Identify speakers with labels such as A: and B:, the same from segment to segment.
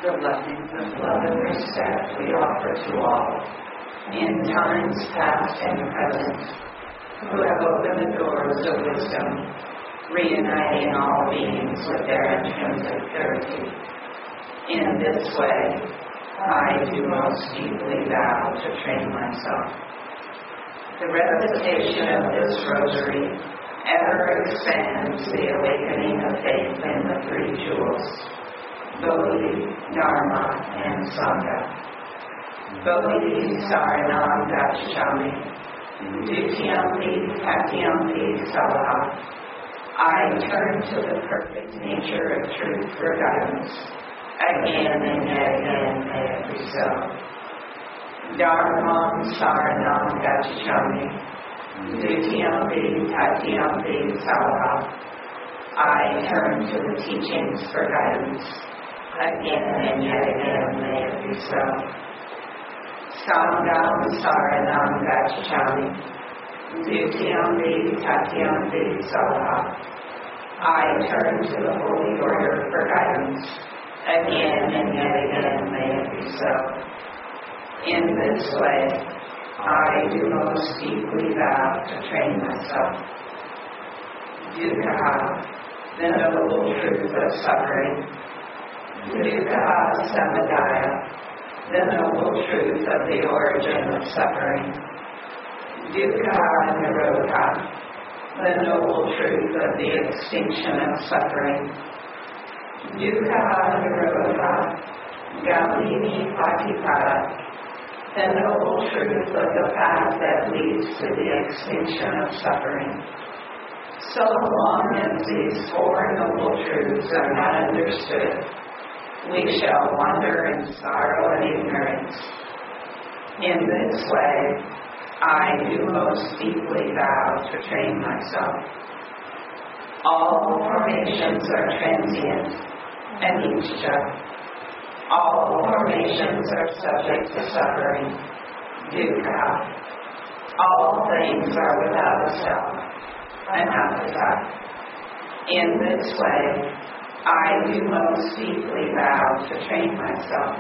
A: the blessings of love and respect we offer to all, in times past and present, who have opened the doors of wisdom, reuniting all beings with their intrinsic purity. In this way, I do most deeply vow to train myself. The recitation of this rosary ever expands the awakening of faith in the three jewels, Bodhi, Dharma, and Sangha. Bodhi Saranam Gacchami, Dutiyampi Tatyampi Salaha. I turn to the perfect nature of truth for guidance, again and yet again may it be so. Dharmam Saranam Gacchami, Dutiyampi Tatyampi Salaha. I turn to the teachings for guidance, again and yet again may it be so. Sangham Saranam Gacchami, Dutiyampi Tatyampi Salaha. I turn to the Holy Order for guidance, again and yet again may it be so. In this way, I do most deeply vow to train myself. Dukkha, the noble truth of suffering. Dukkha Samadaya, the noble truth of the origin of suffering. Dukkha Nirodha, the noble truth of the extinction of suffering. Dukkha Nirodha, Gamini Patipada, the noble truth of the path that leads to the extinction of suffering. So long as these four noble truths are not understood, we shall wander in sorrow and ignorance. In this way, I do most deeply vow to train myself. All formations are transient, anicca. All formations are subject to suffering, dukkha. All things are without a self, anatta. In this way, I do most deeply vow to train myself.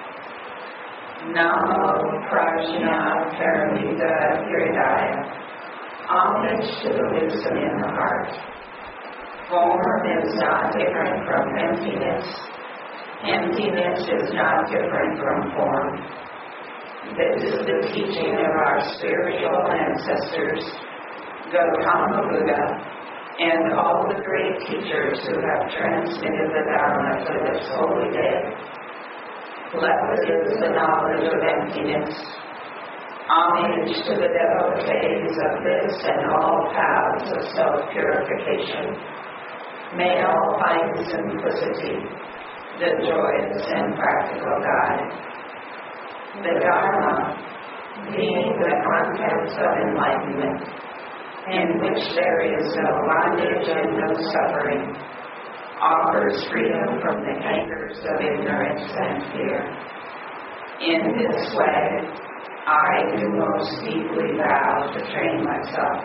A: Namo Prajna Paramita Hridaya. Homage to the wisdom in the heart. Form is not different from emptiness. Emptiness is not different from form. This is the teaching of our spiritual ancestors, Gautama Buddha, and all the great teachers who have transmitted the Dharma to this holy day. Blessed is the knowledge of emptiness. Homage to the devotees of this and all paths of self-purification. May all find simplicity, the joyous and practical guide. The Dharma, being the contents of enlightenment, in which there is no bondage and no suffering, offers freedom from the anchors of ignorance and fear. In this way, I do most deeply vow to train myself.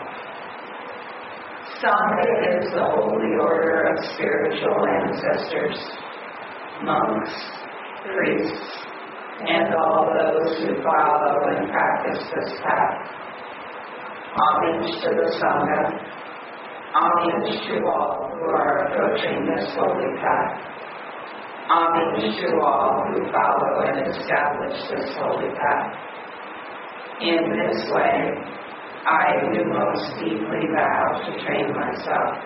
A: Sangha is the holy order of spiritual ancestors, monks, priests, and all those who follow and practice this path. Homage to the Sangha. Homage to all who are approaching this holy path. Homage to all who follow and establish this holy path. In this way, I do most deeply vow to train myself.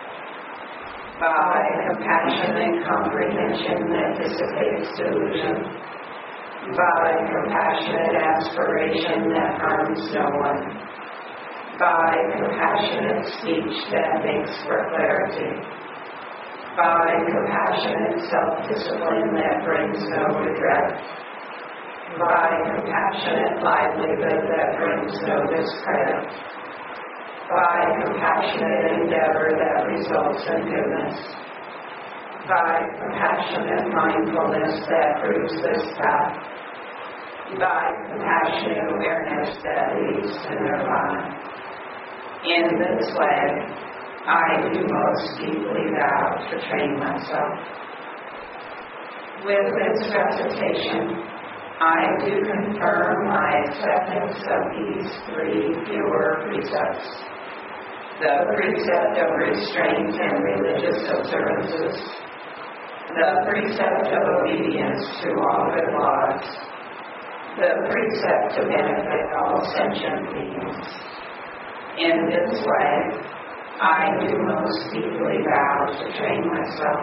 A: By compassion and comprehension that dissipates delusion. By compassionate aspiration that harms no one. By compassionate speech that makes for clarity. By compassionate self-discipline that brings no regret. By compassionate livelihood that brings no discredit. By compassionate endeavor that results in goodness. By compassionate mindfulness that proves this path. By compassionate awareness that leads to nirvana. In this way, I do most deeply vow to train myself. With this recitation, I do confirm my acceptance of these three pure precepts: the precept of restraint and religious observances, the precept of obedience to all good laws, the precept to benefit all sentient beings. In this way, I do most deeply vow to train myself.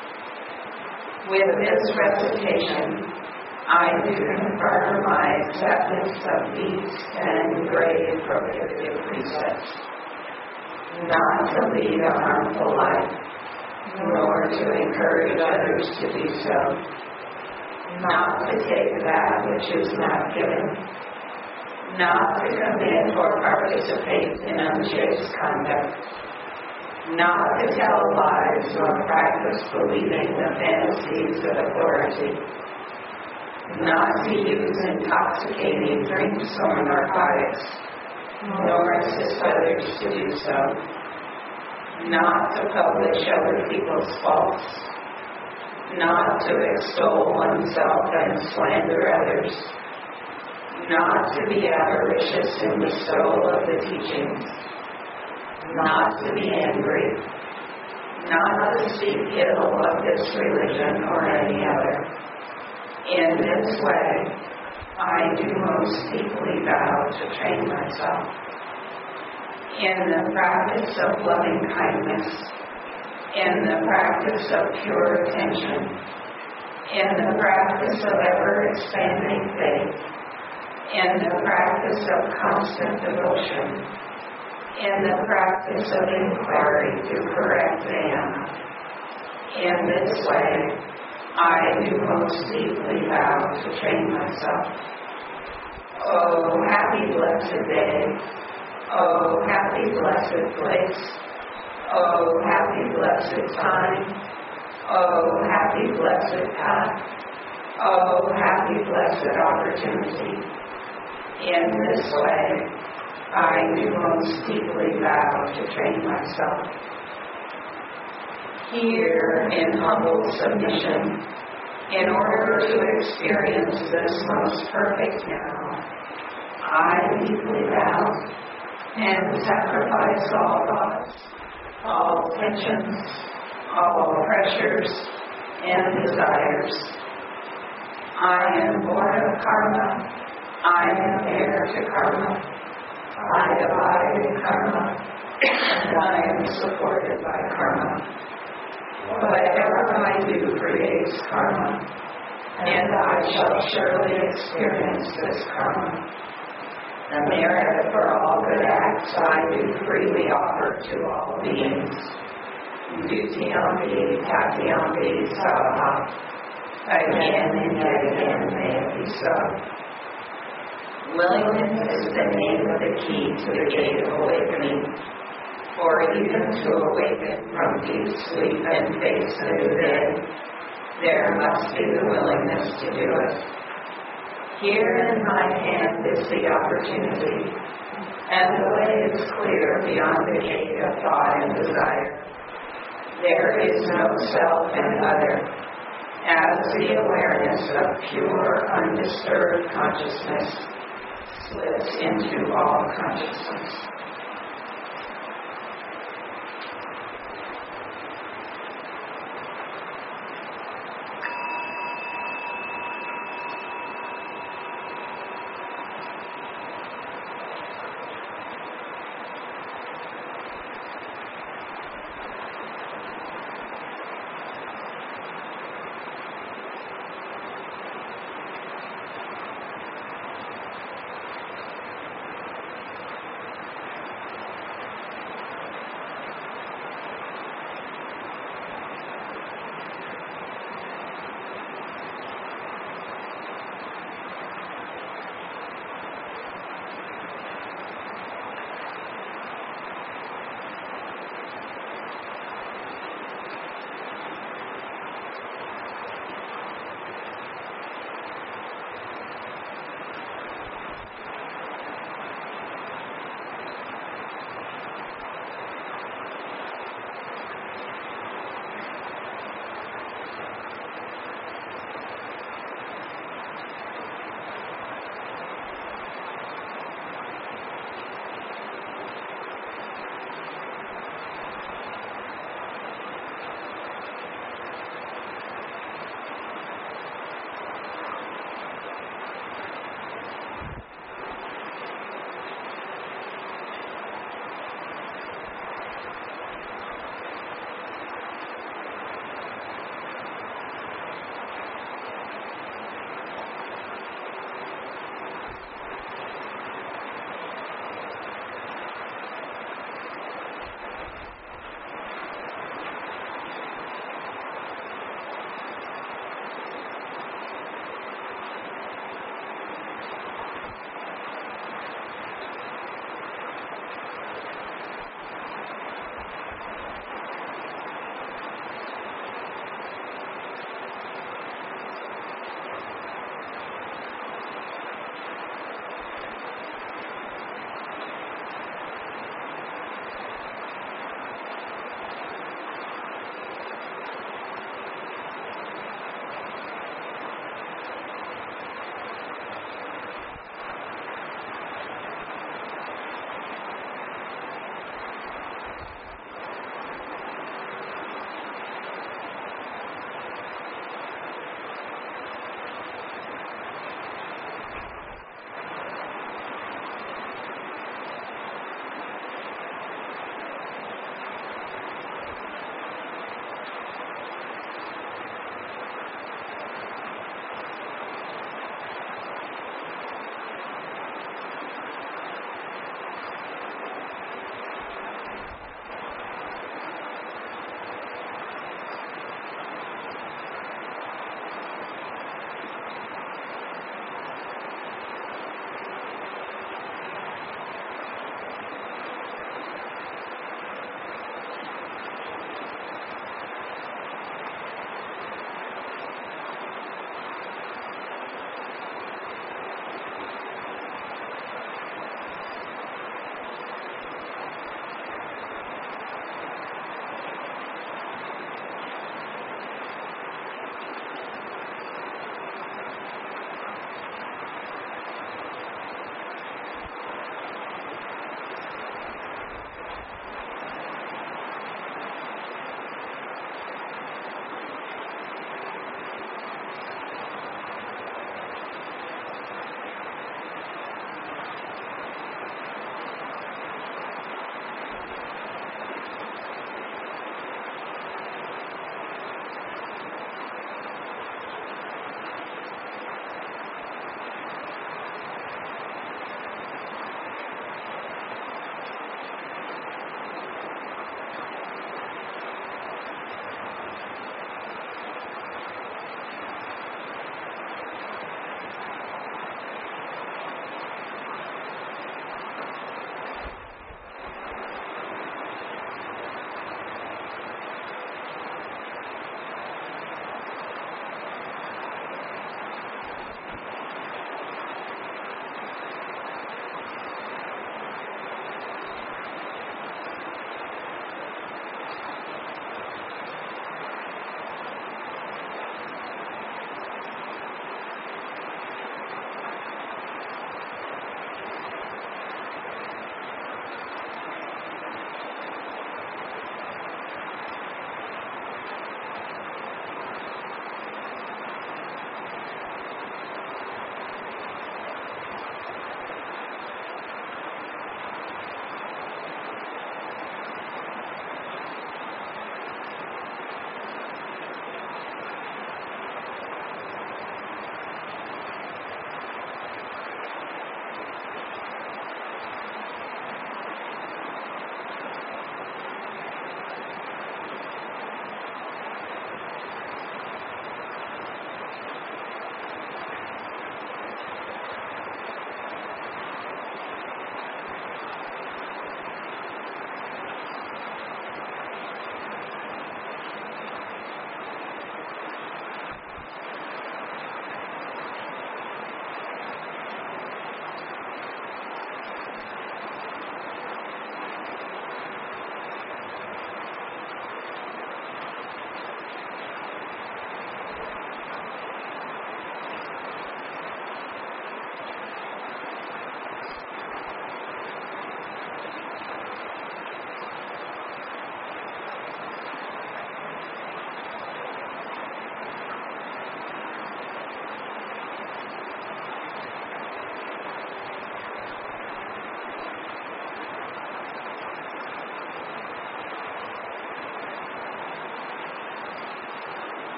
A: With this recitation, I do confirm my acceptance of these 10 grave prohibitive precepts: not to lead a harmful life, nor to encourage others to do so, not to take that which is not given, not to commit or participate in unchaste conduct, not to tell lies or practice believing the fantasies of authority, not to use intoxicating drinks or narcotics, nor assist others to do so, not to publish other people's faults, not to extol oneself and slander others, not to be avaricious in bestowal of the teachings, not to be angry, not to speak ill of this religion or any other. In this way, I do most deeply vow to train myself. In the practice of loving kindness, in the practice of pure attention, in the practice of ever-expanding faith, in the practice of constant devotion, in the practice of inquiry to correct Dhyana. In this way, I do most deeply vow to train myself. Oh, happy blessed day. Oh, happy blessed place. Oh, happy blessed time. Oh, happy blessed path. Oh, happy blessed opportunity. In this way, I do most deeply vow to train myself. Here, in humble submission, in order to experience this most perfect now, I deeply vow and sacrifice all thoughts, all tensions, all pressures and desires. I am born of karma. I am heir to karma. I abide in karma, and I am supported by karma. Whatever I do creates karma, and I shall surely experience this karma. The merit for all good acts I do freely offer to all beings. Dutiyampi, Tatyampi, Saha. Again and yet again may it be so. Willingness is the name of the key to the gate of awakening. For even to awaken from deep sleep and face a new day, there must be the willingness to do it. Here in my hand is the opportunity, and the way is clear beyond the gate of thought and desire. There is no self and other, as the awareness of pure, undisturbed consciousness slips into all consciousness.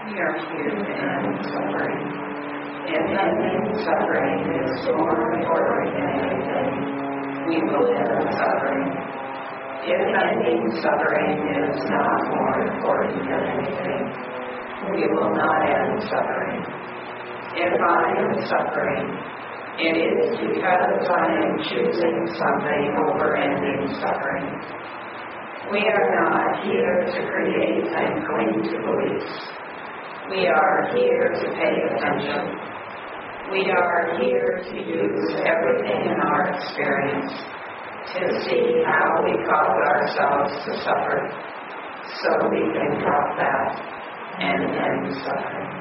A: We are here to end suffering. If ending suffering is more important than anything, we will end suffering. If ending suffering is not more important than anything, we will not end suffering. If I am suffering, it is because I am choosing something over ending suffering. We are not here to create and cling to beliefs. We are here to pay attention. We are here to use everything in our experience to see how we cause ourselves to suffer so we can drop that and end suffering.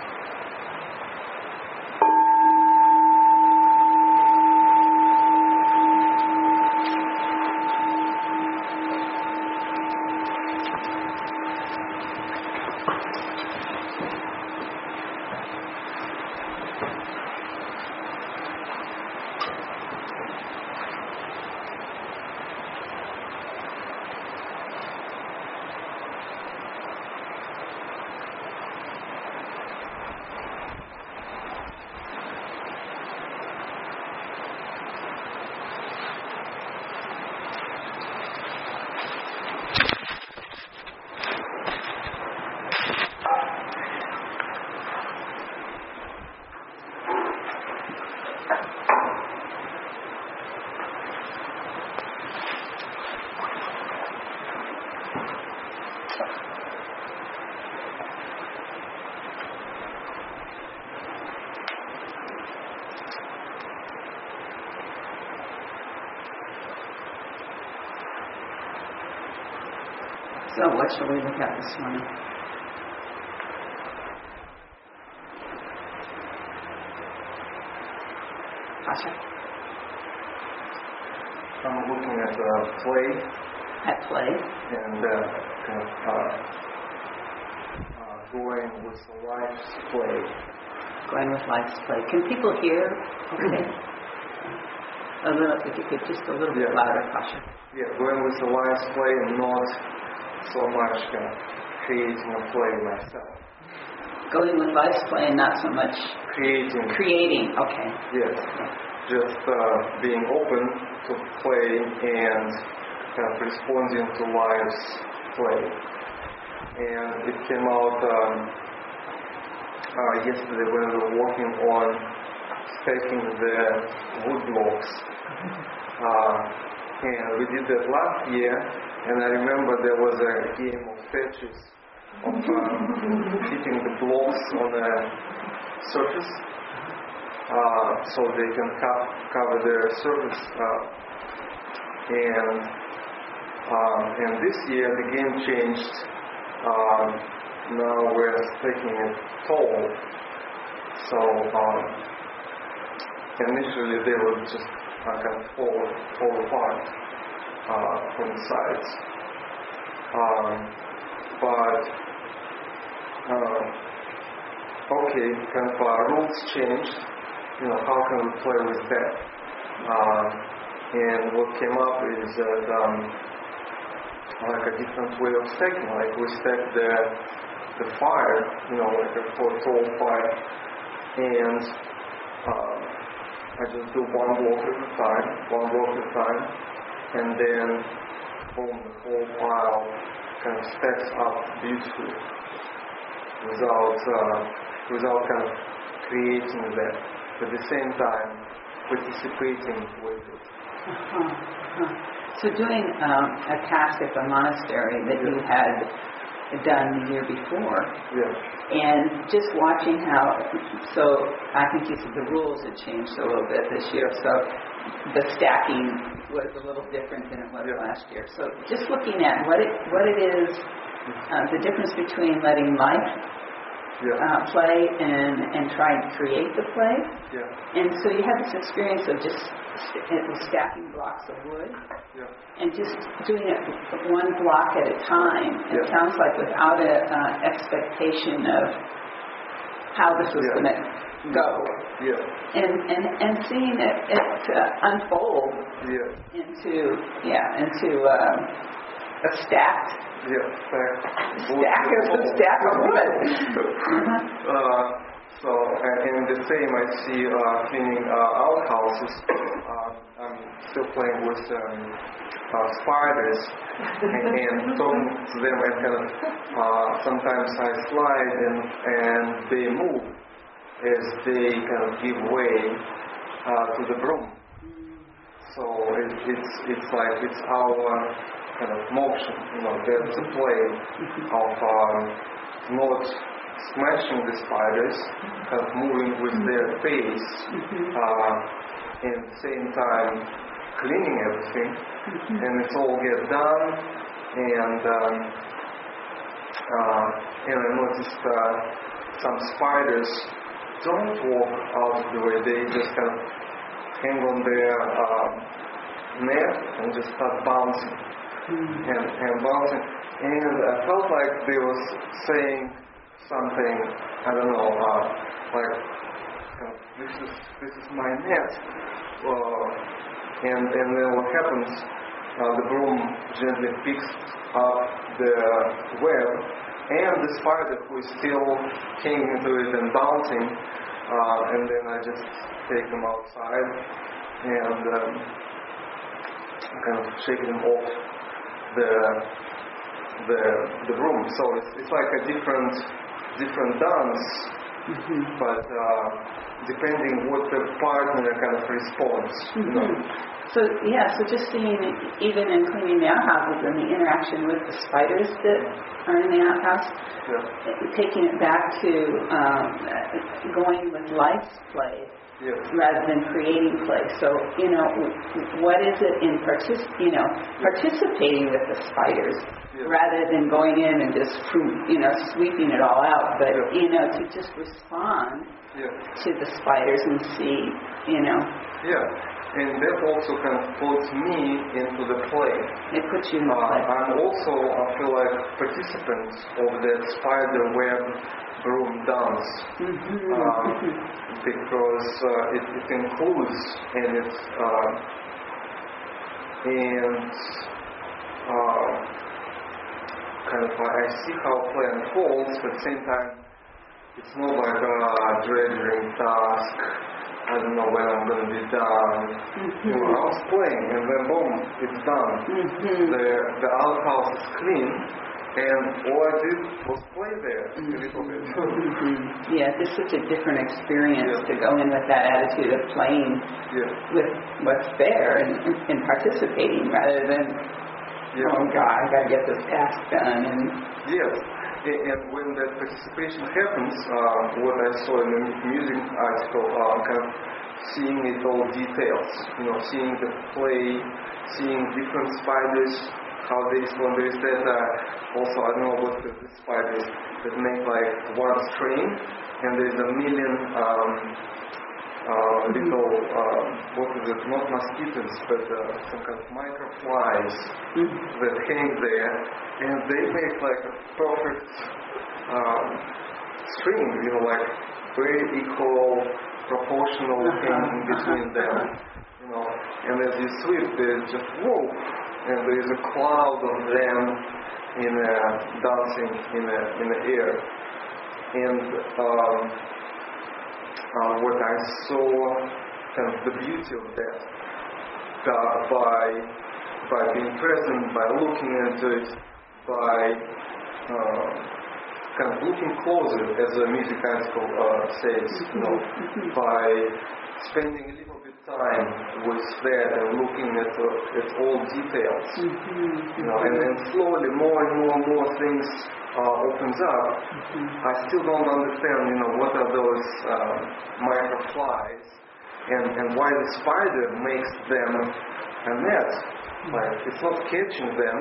A: So what shall we look at this morning? Pasha?
B: I'm looking at play.
A: At play?
B: And kind of going with life's play.
A: Going with life's play. Can people hear? Okay. A little, if you could just a little bit louder, Pasha.
B: Yeah, going with life's play and not so much kind of creating a play myself.
A: Going with life's play and not so much
B: creating.
A: Okay.
B: Yes. Just being open to play and kind of responding to life's play. And it came out yesterday when we were working on stacking the wood blocks. And we did that last year, and I remember there was a game of Tetris of keeping the blocks on a surface so they can cover their surface. And this year the game changed. Now we're stacking it tall. So initially they would just kind of fall apart from the sides. Okay, kind of rules changed. How can we play with that? And what came up is that like a different way of stacking. Like we stack the fire, like a tall fire, and I just do one block at a time, and then boom, the whole pile kind of stacks up beautifully without kind of creating that, but at the same time participating with it.
A: So doing a task at the monastery that you had done the year before, and just watching how, so I think you said the rules had changed a little bit this year, so the stacking was a little different than it was last year. So just looking at what it is, the difference between letting life play and trying to create the play. And so you had this experience of just stacking blocks of wood and just doing it one block at a time. It sounds like without an expectation of how this was going to go. And seeing it unfold into
C: stacked.
B: Yeah,
C: stack of wood.
B: So, and the same I see cleaning outhouses. I'm still playing with spiders and talking to them, and kind of sometimes I slide and they move as they kind of give way to the broom. So it's like it's our kind of motion, there's a play of not smashing the spiders, kind of moving with their pace, and at the same time cleaning everything, and it's all get done, and I noticed some spiders don't walk out of the way, they just kind of hang on their net and just start bouncing and bouncing, and I felt like they was saying something, I don't know, like this is my net, and then what happens? The broom gently picks up the web, and the spider who is still hanging to it and bouncing, and then I just take them outside and kind of shake them off the broom. So it's like a different dance, but depending what the partner kind of responds.
C: So just seeing even in cleaning the outhouses and the interaction with the spiders that are in the outhouse, taking it back to going with life's play rather than creating play. So what is it in participating with the spiders rather than going in and just sweeping it all out, but to just respond to the spiders and see.
B: And that also kind of puts me into the play.
C: It puts you in the play.
B: I'm also, I feel like, participant of that spider web broom dance, because it includes and it's kind of I see how play unfolds, but at the same time it's not like a dredging task. I don't know when I'm going to be done. I was playing, and then boom, it's done. The outhouse is clean, and all I did was play there a little bit.
C: It's such a different experience to go in with that attitude of playing with what's there and participating rather than, oh God, I got to get this task done.
B: And when that participation happens, what I saw in the music article, kind of seeing it all details, seeing the play, seeing different spiders, how they when there is that, also I don't know what the spiders that make like one string, and there's a million little, what is it, not mosquitoes, but some kind of microflies that hang there, and they make like a perfect string, like very equal, proportional thing in between them, and as you sweep, there's just whoa, and there's a cloud of them dancing in the air, and what I saw, kind of the beauty of that, by being present, by looking into it, by kind of looking closer, as the music article says, by spending a little bit time with that and looking at all details, and then slowly more and more things opens up. I still don't understand, what are those microflies, and why the spider makes them a net. Like it's not catching them,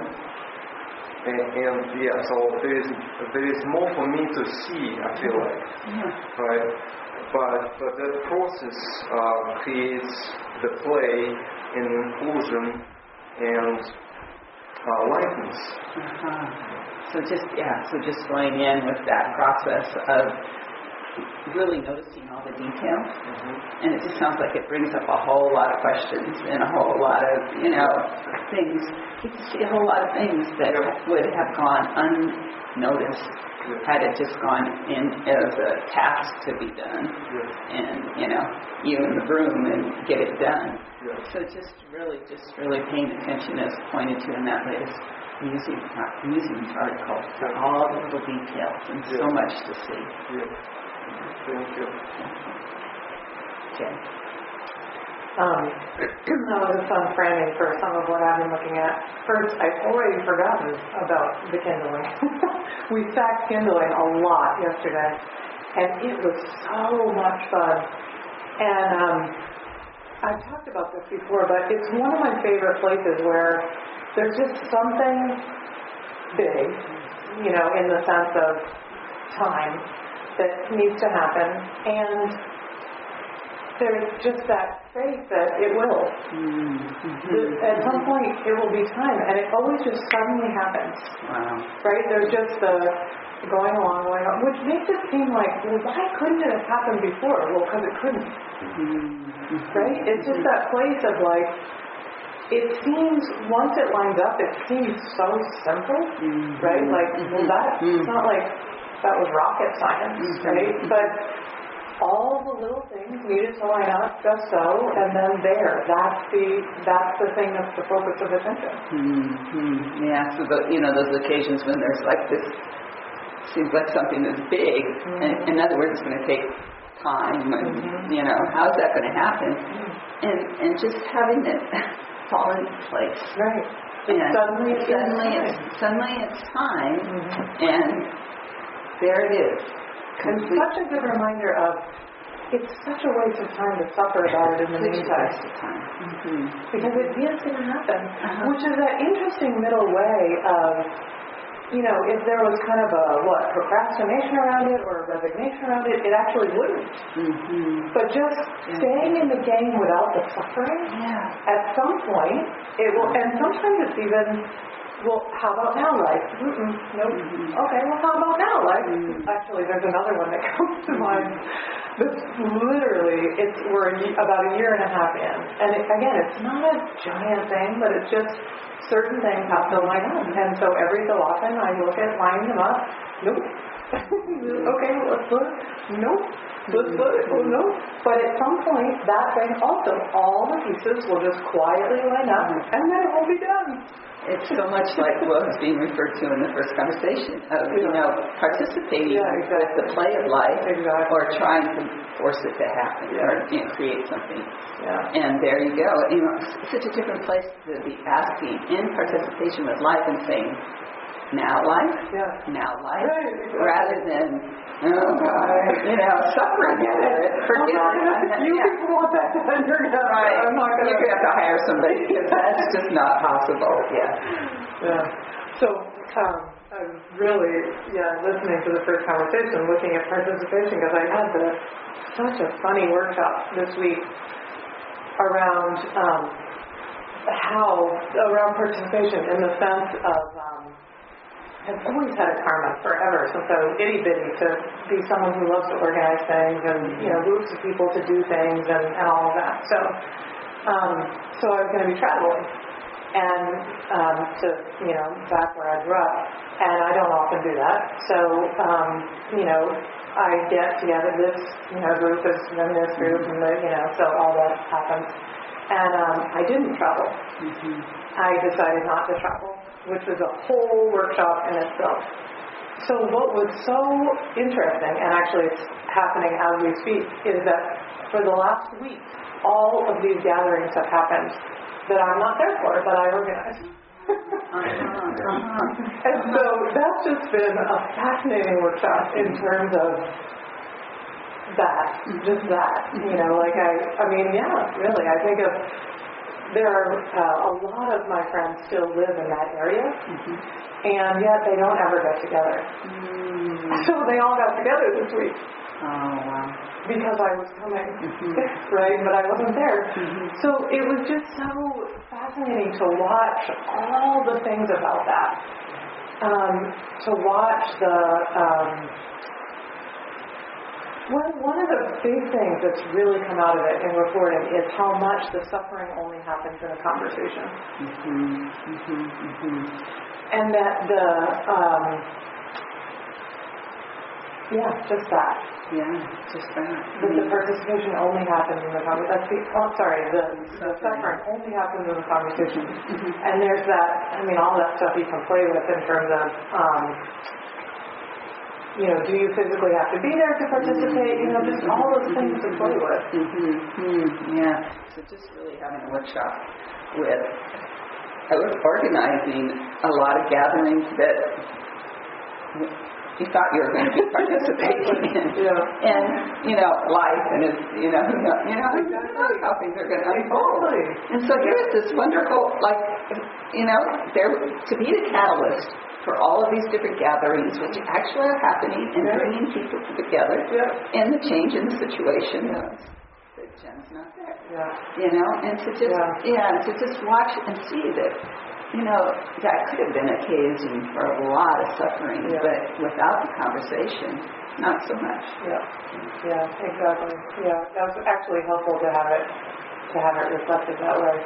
B: so there is more for me to see. I feel like, right? But that process creates the play and inclusion and likeness.
C: So just going in with that process of really noticing all the details. And it just sounds like it brings up a whole lot of questions and a whole lot of, things. You can see a whole lot of things that would have gone unnoticed had it just gone in as a task to be done. And, you in the room and get it done. So just really paying attention as pointed to in that latest museum article for all the little details and so much to see.
B: Thank you.
C: Okay.
D: That was a fun framing for some of what I've been looking at. First, I've already forgotten about the kindling. We stacked kindling a lot yesterday, and it was so much fun. And I've talked about this before, but it's one of my favorite places where there's just something big, in the sense of time that needs to happen, and there's just that faith that it will. At some point, it will be time, and it always just suddenly happens.
C: Wow.
D: Right? There's just the going along, which makes it seem like, well, why couldn't it have happened before? Well, because it couldn't. Right? It's just that place of it seems, once it lines up, it seems so simple, right? Well, it's not like that was rocket science, right? But all the little things needed to line up just so, and then that's the thing that's the focus of attention.
C: Yeah, so those occasions when there's this, seems like something that's big, and in other words, it's going to take time, and, how's that going to happen? And just having it fall into place.
D: Right.
C: And
D: suddenly
C: it's time, and there it is.
D: And such a good reminder of, it's such a waste of time to suffer about it in the meantime. Because it is going to happen. Which is that interesting middle way of, if there was kind of procrastination around it or resignation around it, it actually wouldn't. But just staying in the game without the suffering, at some point, it will, and sometimes it's even, well, how about now, life? Nope. Okay, well, how about now, life? Actually, there's another one that comes to mind. That's literally, we're about a year and a half in. And again, it's not a giant thing, but it's just certain things have to line up. And so every so often I look at lining them up. Nope. Okay, well, let's look. Nope. Let's look. Oh, no. But at some point, that thing also, all the pieces will just quietly line up, and then it will be done.
C: It's so much like what was being referred to in the first conversation of, participating with the play of life or trying to force it to happen or create something. And there you go. It's such a different place to be asking in participation with life and saying, now life, rather than, suffering at it. Forget it.
D: You people want that done, you're going to I'm not going to.
C: You're going to have to hire somebody because that's just not possible.
D: So, I'm really, listening to the first conversation, looking at participation, because I had such a funny workshop this week around around participation in the sense of, I've always had a karma forever, since I was itty-bitty, to be someone who loves to organize things and, groups of people to do things and all of that. So I was going to be traveling and back where I grew up. And I don't often do that. So, I get together this, group is in this group and so all that happens. And I didn't travel. I decided not to travel, which was a whole workshop in itself. So what was so interesting, and actually it's happening as we speak, is that for the last week, all of these gatherings have happened that I'm not there for, but I organized. And so that's just been a fascinating workshop in terms of just that. Really, I think of, there are a lot of my friends still live in that area, and yet they don't ever get together. So they all got together this week.
C: Oh, wow.
D: Because I was coming, right? But I wasn't there. So it was just so fascinating to watch all the things about that. To watch One of the big things that's really come out of it in reporting is how much the suffering only happens in a conversation. And that just that.
C: Yeah, just that.
D: That the participation only happens in the conversation. The suffering only happens in the conversation. And there's that, all that stuff you can play with in terms of, do you physically have to be there to participate? Just all those things to play with.
C: Yeah. So just really having a workshop with organizing a lot of gatherings that you thought you were going to be participating in. And, life and it's, who knows how things are going to unfold. And so here's this wonderful, there to be the catalyst for all of these different gatherings, which actually are happening and bringing people together, and the change in the situation that Jen's not there. And to just watch and see that, that could have been occasion for a lot of suffering, but without the conversation, not so much.
D: Yeah, exactly. Yeah, that was actually helpful to have it reflected that way.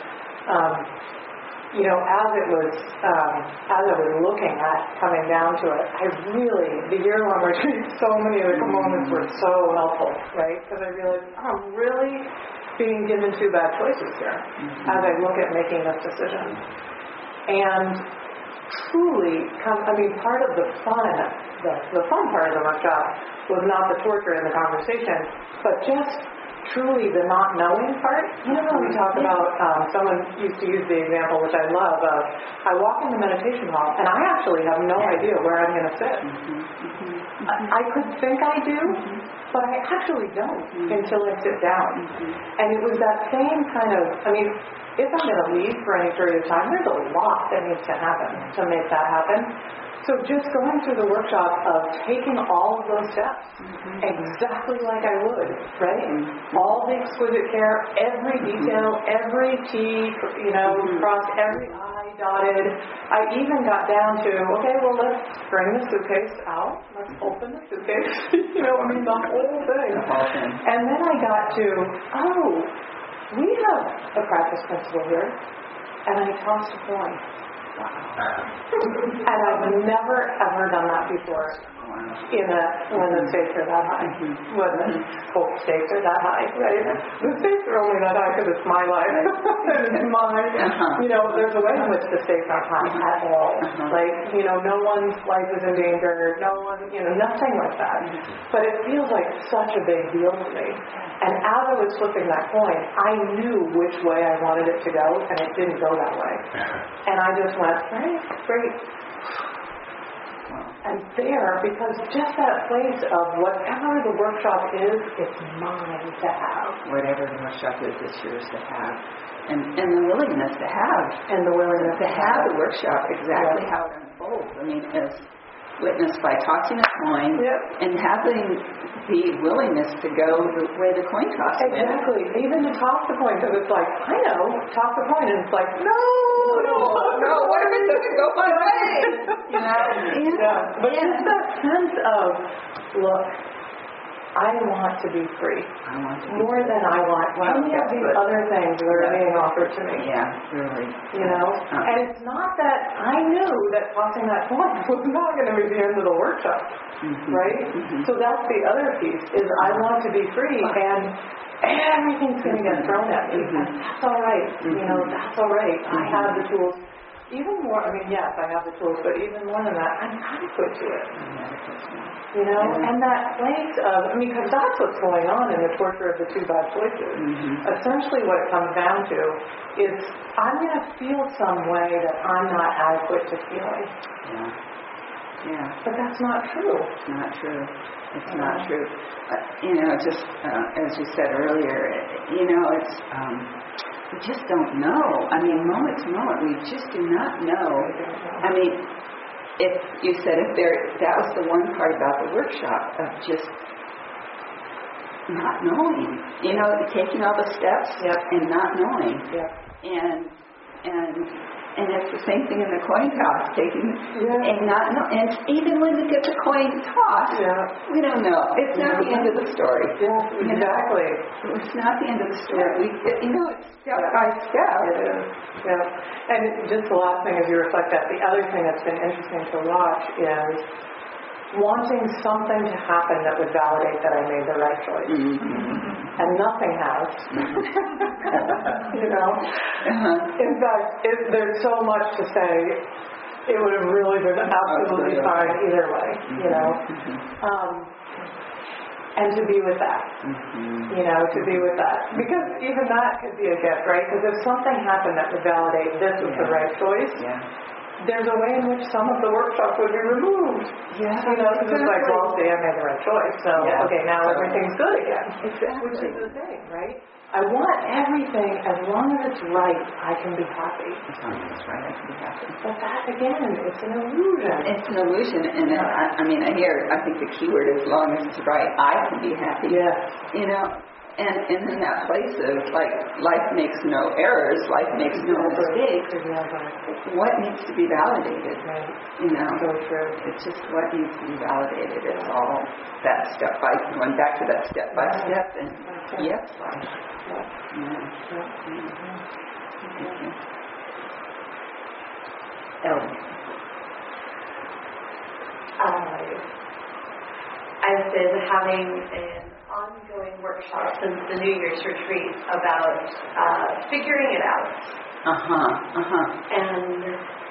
D: As I was looking at coming down to it, the year-long retreat, so many of the components were so helpful, right? Because I realized I'm really being given two bad choices here as I look at making this decision. And truly, part of the fun part of the workshop was not the torture and the conversation, but just truly the not knowing part. When we talk about, someone used to use the example, which I love, of I walk in the meditation hall and I actually have no idea where I'm going to sit. I could think I do, but I actually don't until I sit down. And it was that same kind of, if I'm going to leave for any period of time, there's a lot that needs to happen to make that happen. So just going through the workshop of taking all of those steps exactly like I would, right? All the exquisite care, every detail, every T, crossed, every I dotted. I even got down to, okay, well, let's bring the suitcase out. Let's open the suitcase. The whole thing. And then I got to, we have a practice principle here. And I tossed a coin. And I've never ever done that before when the stakes are that high. When the stakes are that high, right? The stakes are only that high because it's my life. It's mine. There's a way in which the stakes aren't high at all. No one's life is in danger. No one, nothing like that. But it feels like such a big deal to me. And as I was flipping that coin, I knew which way I wanted it to go, and it didn't go that way. And I just went, great. And because just that place of whatever the workshop is, it's mine to have.
C: Whatever the workshop is, it's yours to have. And the willingness to have.
D: And the willingness
C: to have the workshop exactly how it unfolds. As witnessed by tossing a coin and having the willingness to go the way the coin toss went.
D: Exactly. Even to toss the coin, because it's like, I know, toss the coin, and it's like, no,
C: what if it doesn't go my way?
D: But just that sense of, look, I want to be free. More than I want any of these other things that are being offered to me.
C: Yeah, really.
D: And it's not that I knew that tossing that coin was not going to be the end of the workshop, right? So that's the other piece, is I want to be free, and everything's going to get thrown at me. And that's all right. That's all right. I have the tools. Even more, yes, I have the tools, but even more than that, I'm adequate to it. And that place of, because that's what's going on in the torture of the two bad choices. Essentially what it comes down to is I'm going to feel some way that I'm not adequate to feeling. But that's not true.
C: It's not true. It's not true. Just as you said earlier, it's... we just don't know. Moment to moment, we just do not know. If you said that was the one part about the workshop of just not knowing, taking all the steps and not knowing, and And it's the same thing in the coin toss, taking and not know. And even when we get the coin tossed, we don't know. It's not the end of the story.
D: Yeah, exactly.
C: It's not the end of the story. It's step by step.
D: It is. Yeah. And just the last thing as you reflect that, the other thing that's been interesting to watch is wanting something to happen that would validate that I made the right choice. And nothing has. In fact, there's so much to say it would have really been absolutely fine either way, and to be with that, to be with that. Because even that could be a gift, right? Because if something happened that would validate this was the right choice, there's a way in which some of the workshop would be removed. Because it's like, well, see, I made the right choice. So, okay, now everything's good again.
C: Exactly.
D: Which is the thing, right? I want everything, as long as it's right, I can be happy.
C: As long as it's right, I can be happy.
D: But that, again, it's an illusion.
C: It's an illusion. And I think the key word is, as long as it's right, I can be happy.
D: Yes.
C: And in that place of, like, life makes no errors, life makes no mistakes, what needs to be validated?
D: So true.
C: It's just what needs to be validated. It's all that step by, going back to that step by step, and yes, life. Thank you. Ellen.
E: I've been having an ongoing workshop since the New Year's retreat about figuring it out. And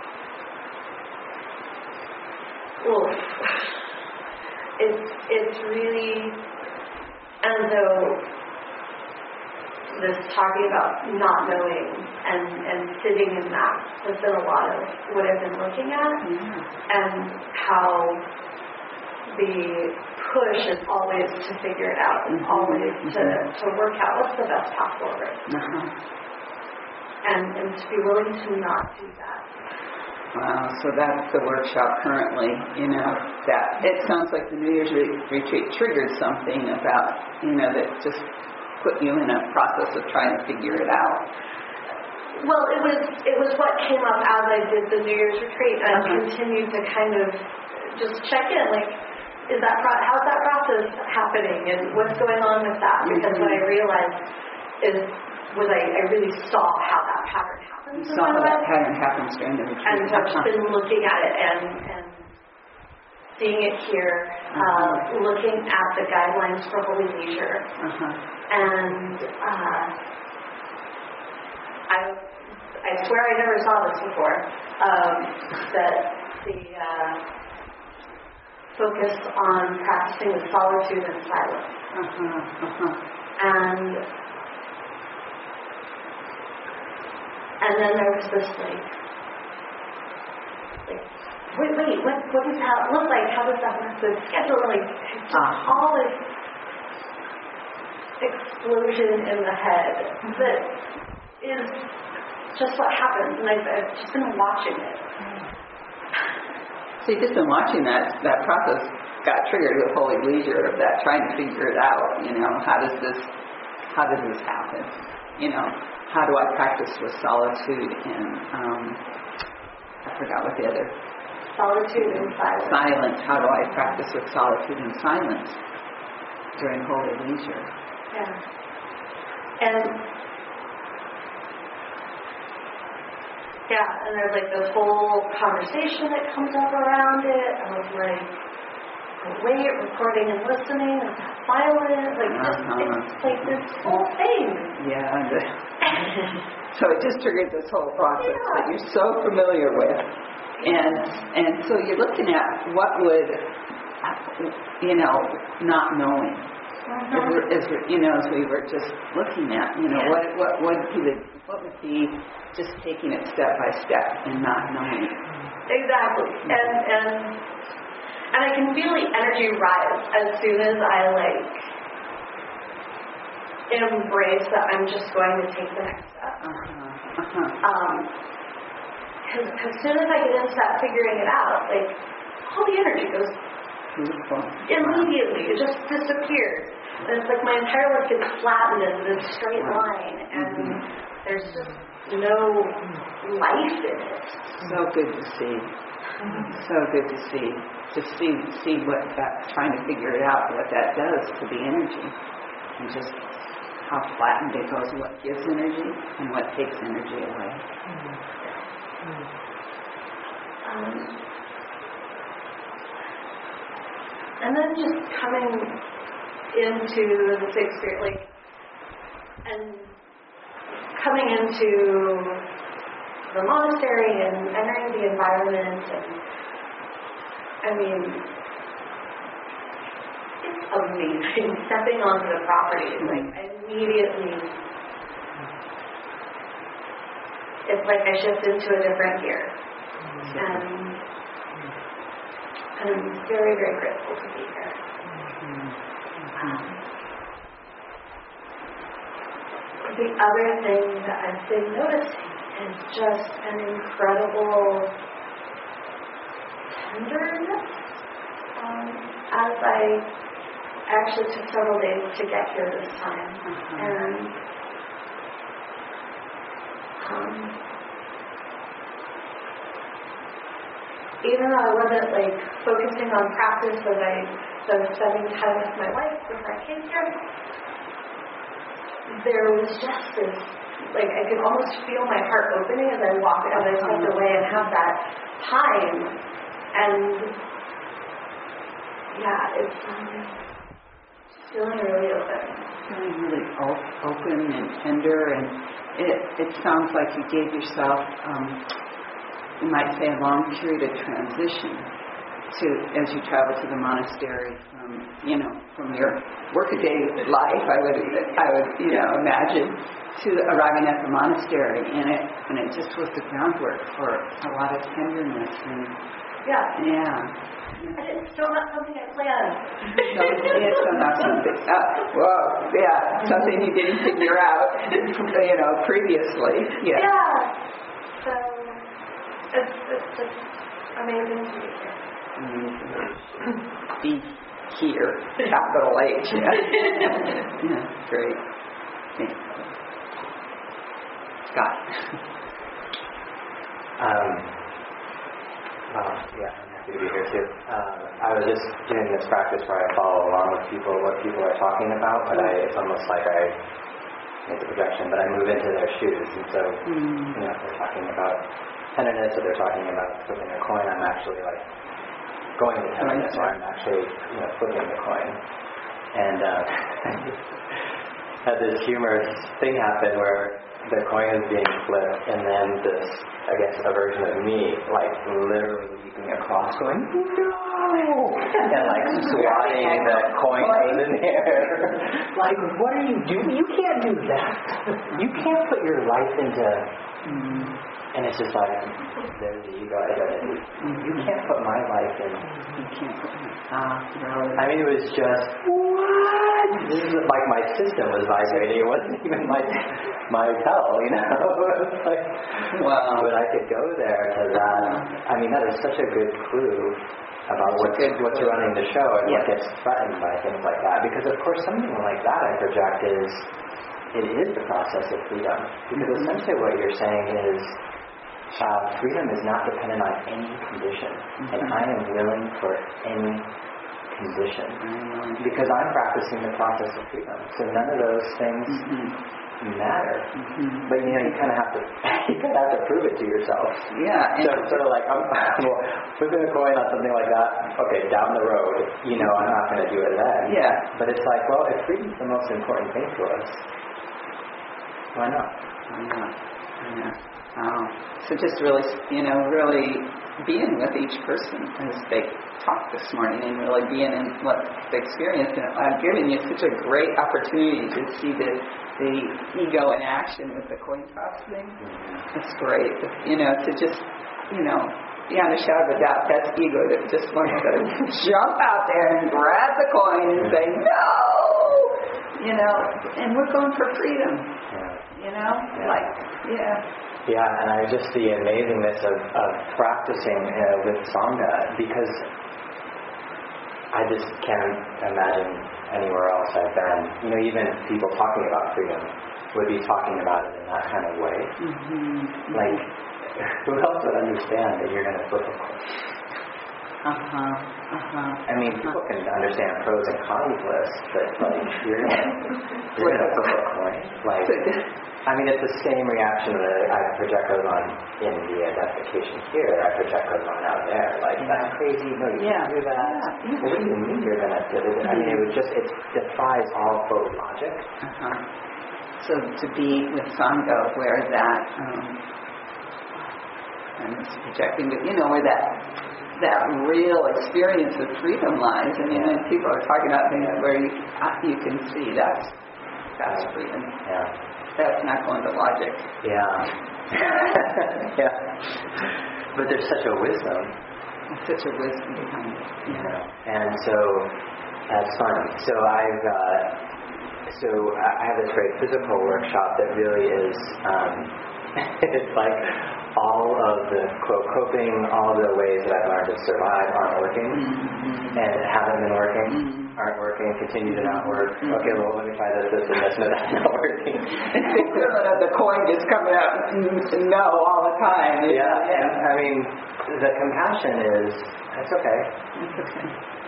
E: it's really, and though this talking about not knowing and sitting in that has been a lot of what I've been looking at, and how the push is always to figure it out, and always to work out what's the best path forward, and to be willing to not do that.
C: Wow, so that's the workshop currently, that it sounds like the New Year's retreat triggered something about, that just put you in a process of trying to figure it out.
E: Well, it was what came up as I did the New Year's retreat, and I continued to kind of just check in, like, how's that process happening, and what's going on with that? Because what I realized was I really saw how that pattern happens.
C: You saw how that pattern happens during the retreat.
E: And so I've just been looking at it and seeing it here, looking at the guidelines for Holy Leisure, and I swear I never saw this before, that the focus on practicing with solitude and silence. And then there was this wait, what does that look like? How does that work? The schedule, all this explosion in the head that is just what happens, and I've just been watching it.
C: So you've just been watching that process got triggered with Holy Leisure, of that trying to figure it out, how does this happen? How do I practice with solitude and, I forgot what the other.
E: Solitude and silence.
C: Silence. How do I practice with solitude and silence during Holy Leisure? And there's this whole conversation that comes up around it, of recording and listening, and that silence, it's this whole thing. So it just triggered this whole process that you're so familiar with. And so you're looking at what would, not knowing. As we were just looking at, what would be just taking it step by step and not knowing.
E: Exactly. And I can feel the energy rise as soon as I embrace that I'm just going to take the next step. Because as soon as I get into that figuring it out, all the energy goes immediately. It just disappears. And it's like my entire life gets flattened into this straight line, and there's just no life in it.
C: So good to see. So good to see. Just see what that, trying to figure it out, what that does to the energy, and just how flattened it goes, what gives energy and what takes energy away.
E: And then just coming into this experience, and coming into the monastery and entering the environment, and I mean, it's amazing stepping onto the property. Immediately, it's like I shift into a different gear, and I'm very, very grateful to be here. The other thing that I've been noticing is just an incredible tenderness. As I actually took several days to get here this time, and even though I wasn't focusing on practice as I was spending time with my wife before I came here, there was just this, I could almost feel my heart opening as I stepped away and had that time. And yeah, it's feeling really open.
C: Feeling really open and tender, and it sounds like you gave yourself, you might say, a long period of transition as you travel to the monastery from your workaday life, I would imagine, to arriving at the monastery, and it just was the groundwork for a lot of tenderness and
E: and it's still not something I planned.
C: It's still not something. Something you didn't figure out, previously. Yeah.
E: So it's just amazing to be here.
C: Be here, capital H. Yeah, great. Thanks. Scott.
F: I'm happy to be here too. I was just doing this practice where I follow along with what people are talking about, but it's almost like I make the projection, but I move into their shoes, and so if they're talking about tenderness, or they're talking about flipping a coin, I'm actually going to tenderness, or I'm actually flipping the coin. And had this humorous thing happen where the coin is being flipped, and then this, I guess, a version of me, literally leaping across, going, no! And swatting the coin in the air. What are you doing? You can't do that. You can't put your life into... And it's just there's the ego identity. You can't put my life in.
C: You can't put
F: I mean, it was just, what? This is my system was vibrating. It wasn't even my hell, Wow. But I could go there to that. I mean, that is such a good clue about what's running the show and what gets threatened by things like that. Because, of course, something like that I project it is the process of freedom. Because essentially what you're saying is, freedom is not dependent on any condition, and I am willing for any condition because I'm practicing the process of freedom. So none of those things matter. But you kind of have to prove it to yourself.
C: Yeah.
F: So I'm flipping a coin on something like that. Okay, down the road, I'm not going to do it then.
C: Yeah.
F: But it's if freedom's the most important thing to us, why not?
C: So just really, really being with each person as they talk this morning, and really being in what the experience. And I've given you such a great opportunity to see the ego in action with the coin toss thing. It's great, to just, beyond a shadow of a doubt, that's ego that just wants to jump out there and grab the coin and say no. And we're going for freedom.
F: And just the amazingness of practicing with Sangha, because I just can't imagine anywhere else I've been. Even people talking about freedom, would be talking about it in that kind of way. Like, who else would understand that you're going to flip a coin? I mean, people can understand pros and cons lists, but like you're gonna flip a coin. Like, I mean, it's the same reaction that I project goes on in the identification here. I project goes on out there. Like, that's crazy. No, you can't do that. Well, what do you mean you're gonna do it? I mean, it defies all quote logic.
C: So to be with Sangha, where that, I'm just projecting, but where that real experience of freedom lies. I mean, when people are talking about things where you can see that's freedom.
F: Yeah.
C: That's not going to logic.
F: Yeah. Yeah. But there's such a wisdom.
C: There's such a wisdom behind it.
F: And so that's fun. So I have this great physical workshop that really is it's like all of the quote coping, all the ways that I've learned to survive aren't working, and haven't been working, aren't working, continue to not work. Okay, well, let me try this, and this, no, that's not working.
C: It's the equivalent of the coin just coming out no all the time.
F: Yeah. And I mean, the compassion is, it's okay.
C: It's okay.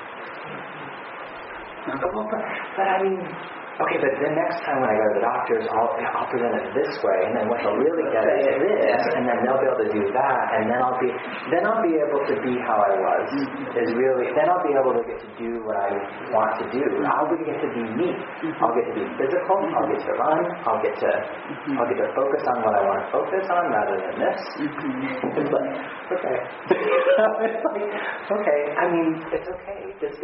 F: But I mean, okay, but the next time when I go to the doctors, I'll present it this way, and then what they'll really get is this, and then they'll be able to do that, and then I'll be able to be how I was. Then I'll be able to get to do what I want to do. I'll get to be me. I'll get to be physical. I'll get to run. I'll get to focus on what I want to focus on rather than this. It's like, okay. It's like, okay. I mean, it's okay.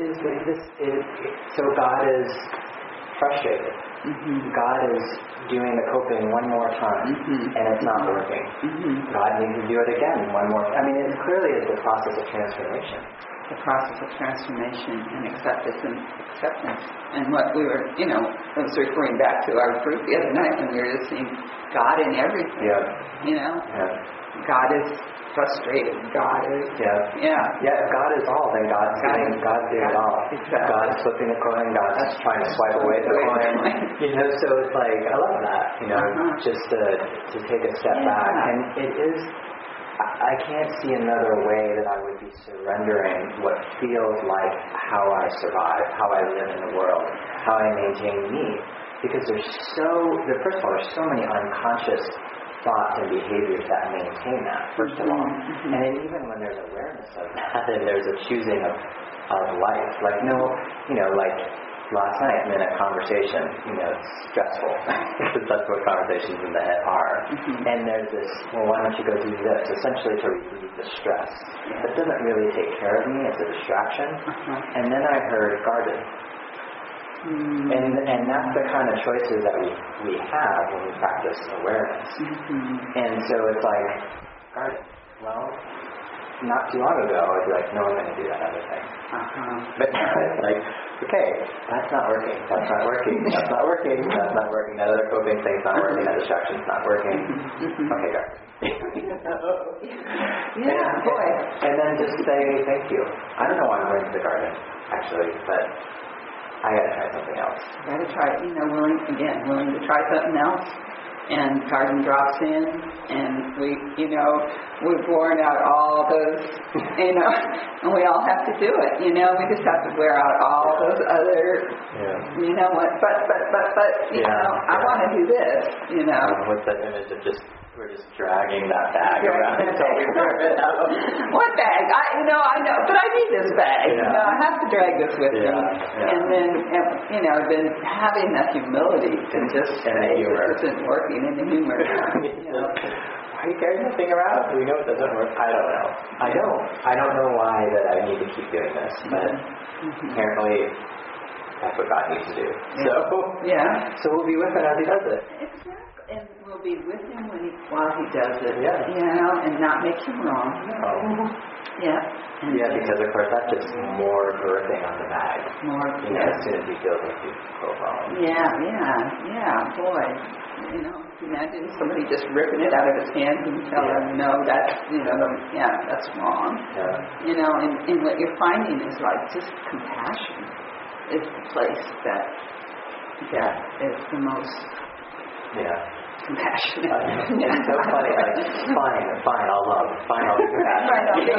F: So God is frustrated. God is doing the coping one more time, and it's not working. God needs to do it again one more. I mean, it clearly is the process of transformation.
C: The process of transformation and acceptance. And what we were, I was referring back to our group the other night when we were just seeing God in everything. God is frustrated. God is
F: God is all. Then God's doing it all. Exactly. God is flipping the coin. God's trying to swipe away the coin. So it's like I love that. Just to take a step back, and it is. I can't see another way that I would be surrendering what feels like how I survive, how I live in the world, how I maintain me, because first of all, there's so many unconscious thoughts and behaviors that maintain that, first of all. And then even when there's awareness of that, and there's a choosing of life. Like, like last night I'm in a conversation, it's stressful, because that's what conversations in the head are. And there's this, well, why don't you go do this? Essentially to relieve the stress. That doesn't really take care of me, it's a distraction. And then I heard garden. And that's the kind of choices that we have when we practice awareness. And so it's like, garden. Well, not too long ago, I'd be like, no, I'm going to do that other thing. But now it's like, okay, that's not working. That's not working. That's not working. That's not working. That other coping thing's not working. That distraction's not working. Okay, garden.
C: Boy.
F: And then just say thank you. I don't know why I'm going to the garden, actually, but I got to try something else.
C: Got to try, willing to try something else. And garden drops in, and we've worn out all those, and we all have to do it, we just have to wear out all those other, I want to do this,
F: What's that image of we're just dragging that bag around until we wear it out.
C: What bag? I know, but I need this bag. I have to drag this with me. And then, then having that humility to just say this isn't working, and the humor.
F: Why are you carrying this thing around? We know it doesn't work. I don't know. I don't know why that I need to keep doing this, but apparently that's what God needs to do. So we'll be with him as he does it.
C: Exactly. And we'll be with him while he does it, and not make him wrong.
F: Because of course that's just more birthing on the bag. As soon as he feels like he's profile.
C: Boy. Imagine somebody just ripping it out of his hands and telling him, no, that's, that's wrong. And what you're finding is like just compassion is the place that is the most
F: Yeah.
C: compassionate.
F: It's so funny. Like, fine, I'll love. Fine, I'll be compassionate.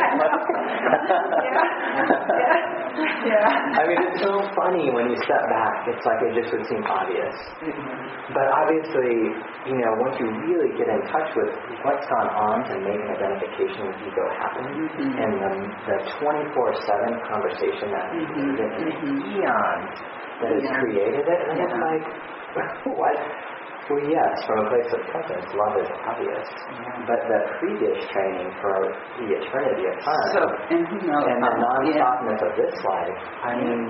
C: Yeah.
F: I mean, it's so funny when you step back. It's like it just would seem obvious. But obviously, once you really get in touch with what's gone on to make an identification with ego happen, and the 24/7 conversation that in eons that has created it, and it's like, what? Well, yes, from a place of presence, love is obvious. But the previous training for the eternity of time and the non-stopness of this life, I mean,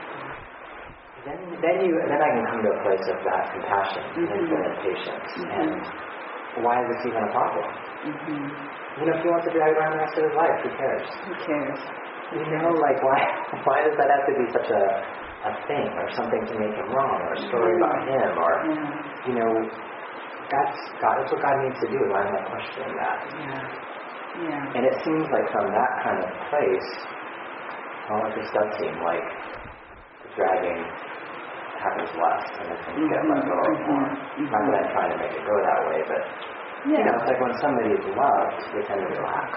F: then I can come to a place of that compassion and infinite patience. And why is this even a problem? If he wants to drag around the rest of his life, who cares?
C: Who cares?
F: Like why does that have to be such a thing or something to make him wrong or a story about him or that's what God needs to do. Why am I questioning that? And it seems like from that kind of place, it just does seem like the dragging happens less and the things get let go more. Not that I'm trying to make it go that way, but it's like when somebody is loved, they tend to relax.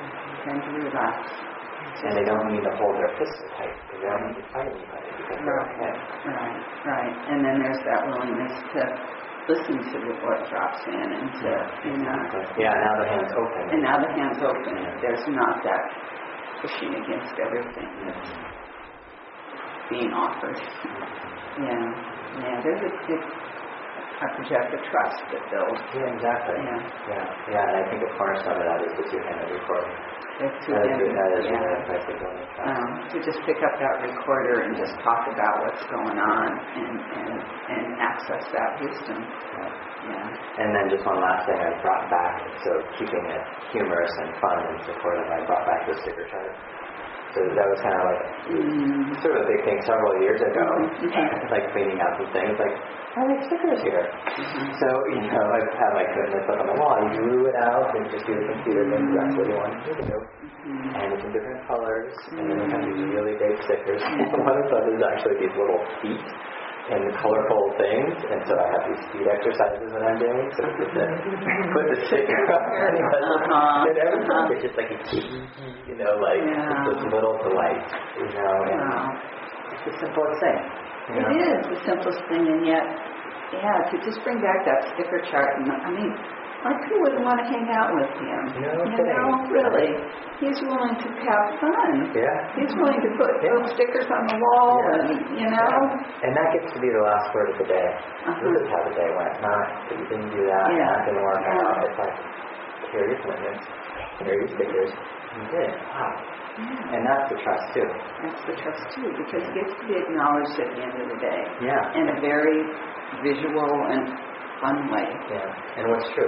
F: And they don't need to hold their fists so tight because they don't need to fight anybody because they're okay.
C: Right. And then there's that willingness to listen to what drops in and to,
F: now the hand's open.
C: And now the hand's open. There's not that pushing against everything that's being offered. There's I project the trust that builds.
F: Exactly. And I think a cornerstone of that is the two-handed recording.
C: That is
F: really a place to go and trust.
C: To just pick up that recorder and just talk about what's going on and access that wisdom.
F: And then just one last thing I brought back, so keeping it humorous and fun and supportive, I brought back the sticker chart. So that was kind of like sort of a big thing several years ago, like cleaning out some things, like, I like stickers here. So, I've had my goodness up on the wall, you glue it out and just do the computer thing exactly what you want to do. And it's in different colors, and then we have these really big stickers. One of them is actually these little feet and colorful things, and so I have these feet exercises that I'm doing, so put the sticker up there, and every time it's just like a just this little delight, and it's the simplest thing.
C: It is the simplest thing, and yet, to just bring back that sticker chart, like who wouldn't want to hang out with him? Really. He's willing to have fun. He's willing to put little stickers on the wall,
F: And that gets to be the last word of the day. This is how the day went. Not that you didn't do that, that didn't work out. It's like, here are your commitments, here are your stickers. You did. Wow. And that's the trust too.
C: That's the trust too, because it gets to be acknowledged at the end of the day. In a very visual and fun way.
F: And what's true.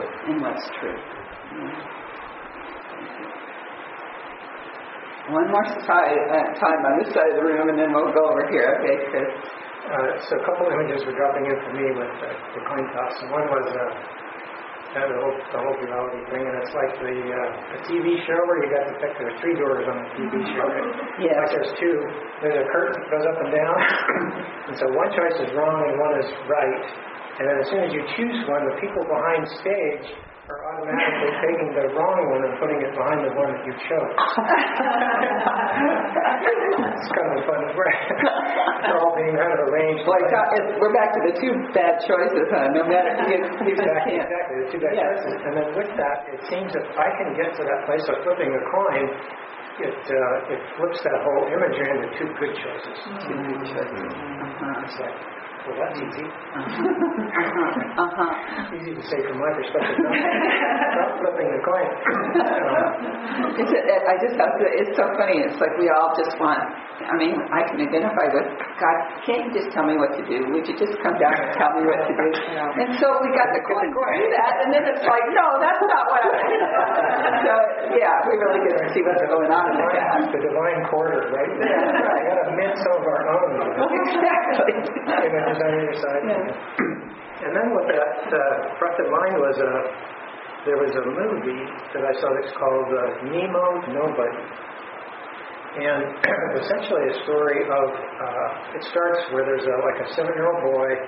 C: One more time on this side of the room, and then we'll go over here. Okay, Chris.
G: So a couple images were dropping in for me with the coin toss. And one was the whole duality thing, and it's like the TV show where you got to pick. There are 3 doors on the TV show. Like there's 2. There's a curtain that goes up and down, and so one choice is wrong and one is right. And then as soon as you choose one, the people behind stage are automatically taking the wrong one and putting it behind the one that you chose. It's kind of fun. It's all being kind of arranged.
C: We're back to the 2 bad choices, huh? No matter you just can't.
G: Exactly, the 2 bad choices. And then with that, it seems if I can get to that place of flipping a coin, it flips that whole imagery into 2 good choices. 2 good choices. It's like, well, that's easy. Easy to say from my perspective. Not flipping the coin.
C: It's so funny. It's like we all just want, I can identify with, God, can't you just tell me what to do? Would you just come down and tell me what to do? And so we got the coin to do that, and then it's like, no, that's not what I mean. So, we really get to see what's going on in the past.
G: The divine quarter, right?
C: That's right.
G: We got to mint some of our own.
C: Exactly.
G: Images on either side. And then what that brought to mind was there was a movie that I saw that's called Nemo Nobody. And essentially a story of, it starts where there's a 7-year-old boy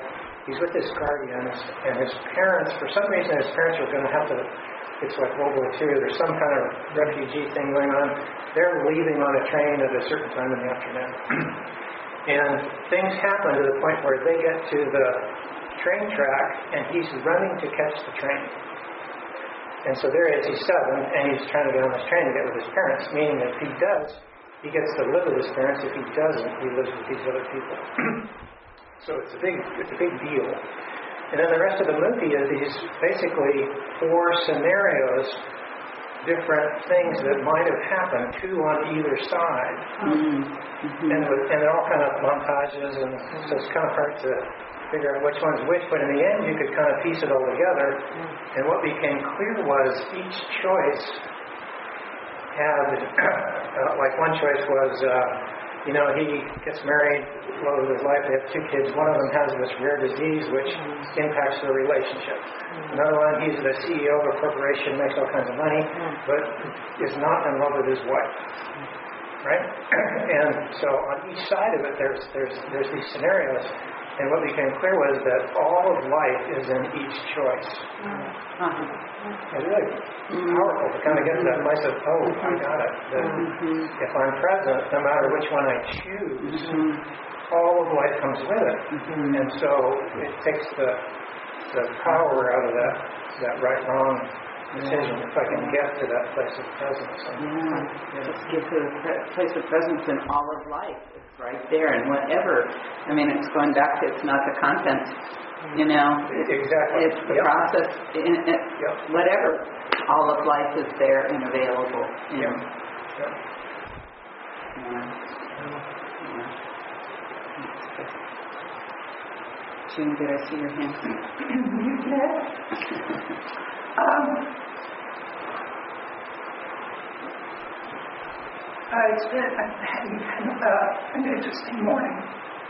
G: he's with his guardian, and his parents, for some reason, his parents are going to have to. It's like World War II. There's some kind of refugee thing going on. They're leaving on a train at a certain time in the afternoon. And things happen to the point where they get to the train track, and he's running to catch the train. And so there he is, he's 7, and he's trying to get on this train to get with his parents, meaning if he does, he gets to live with his parents. If he doesn't, he lives with these other people. So it's a big deal. And then the rest of the movie is these basically 4 scenarios, different things that might have happened, 2 on either side. Mm-hmm. And they're all kind of montages, and so it's kind of hard to figure out which one's which, but in the end you could kind of piece it all together. And what became clear was each choice had, like one choice was, he gets married, love of his life, they have 2 kids. One of them has this rare disease which impacts their relationship. Another one, he's the CEO of a corporation, makes all kinds of money, but is not in love with his wife. Right? And so on each side of it, there's these scenarios. And what became clear was that all of life is in each choice. It's really powerful to kind of get to that place of, I got it. That if I'm present, no matter which one I choose, all of life comes with it. And so it takes the power out of that right-wrong decision, if I can get to that place of presence.
C: Just get to the place of presence in all of life. It's right there, and whatever. I mean, it's going back to, it's not the content,
G: Exactly.
C: It's the process. Whatever. All of life is there and available. June, did I see your hand?
A: You did. It's been an interesting morning.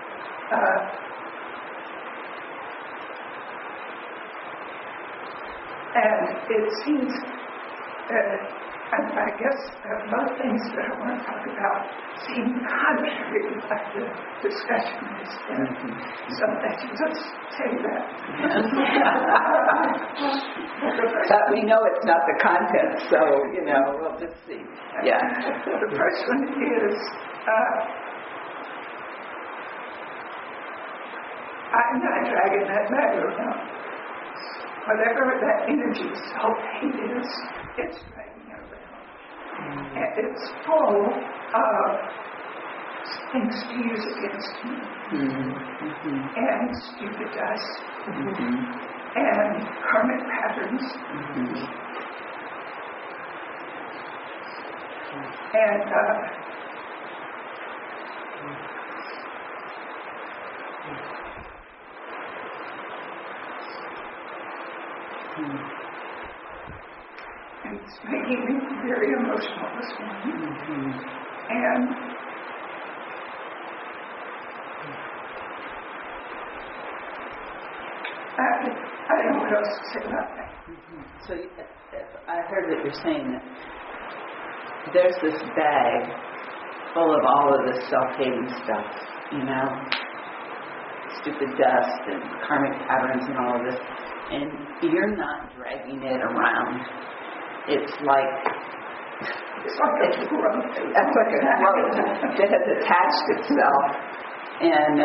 A: And it seems I guess most things that I want to talk about seem contrary to the discussion has been. So let's just say that.
C: But we know it's not the content, so, we'll just see. Yeah.
A: The first one is, I'm not dragging that matter around. Whatever that energy self-hate is, it's dragging it around. And it's full of things to use against me. And stupid dust. And karmic patterns. And it's making me very emotional this morning. And I don't know what else to say about that.
C: So I heard that you're saying that there's this bag full of all of this self-hating stuff, stupid dust and karmic patterns and all of this. And you're not dragging it around. It's like
A: a growth.
C: That's like a growth that has attached itself, and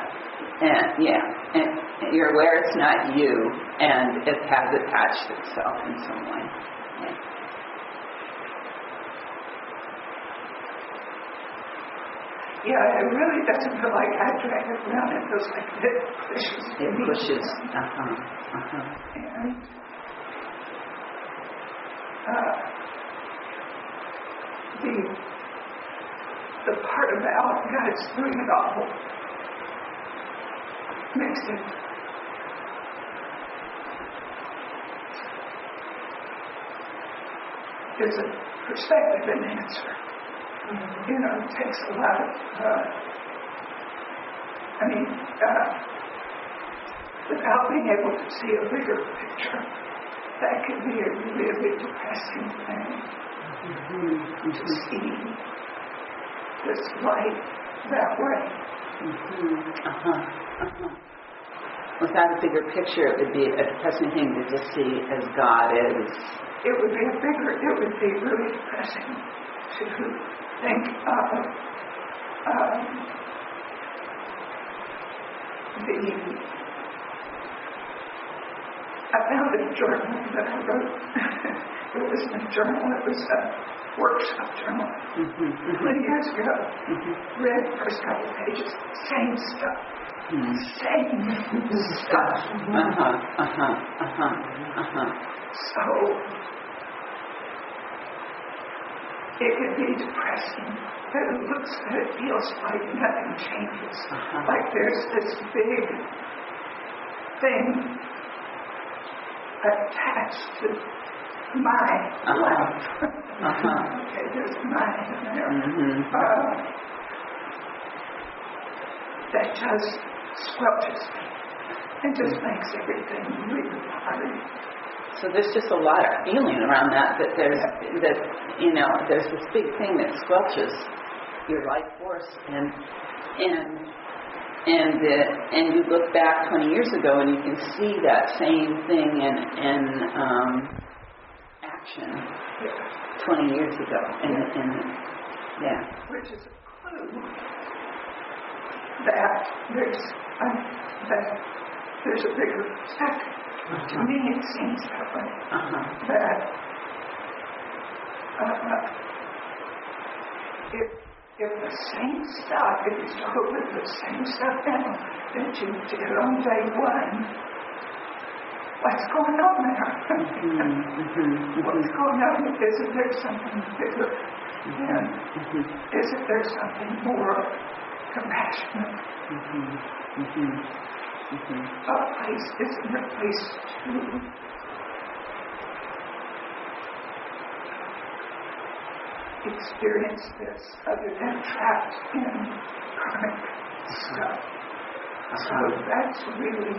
C: you're aware it's not you, and it has attached itself in some way.
A: Yeah, it really doesn't feel like I drag it around. It feels like it pushes.
C: It pushes.
A: And the part about God's doing it all makes it there's a perspective and answer. It takes a lot of, without being able to see a bigger picture, that can be a really depressing thing. To see this light that way.
C: without a bigger picture, it would be a depressing thing to just see as God is.
A: It would be really depressing to think of I found a journal that I wrote. It wasn't a journal, it was a workshop journal. 20 years ago. Read the first couple pages, same stuff. Same stuff. So it can be depressing. That it looks, that it feels like nothing changes. Like there's this big thing attached to my life. Okay, there's mine in there. That just squelches me and just makes everything really hard.
C: So there's just a lot of feeling around that there's there's this big thing that squelches your life force and you look back 20 years ago and you can see that same thing in action 20 years ago and
A: which is a clue that there's a bigger perspective. To me, it seems that way. That if the same stuff, if you struggle with the same stuff now that you did on day one, what's going on there? What's going on? Isn't there something bigger? And isn't there something more compassionate? A place, isn't there a place to experience this other than trapped in karmic stuff? So that's really...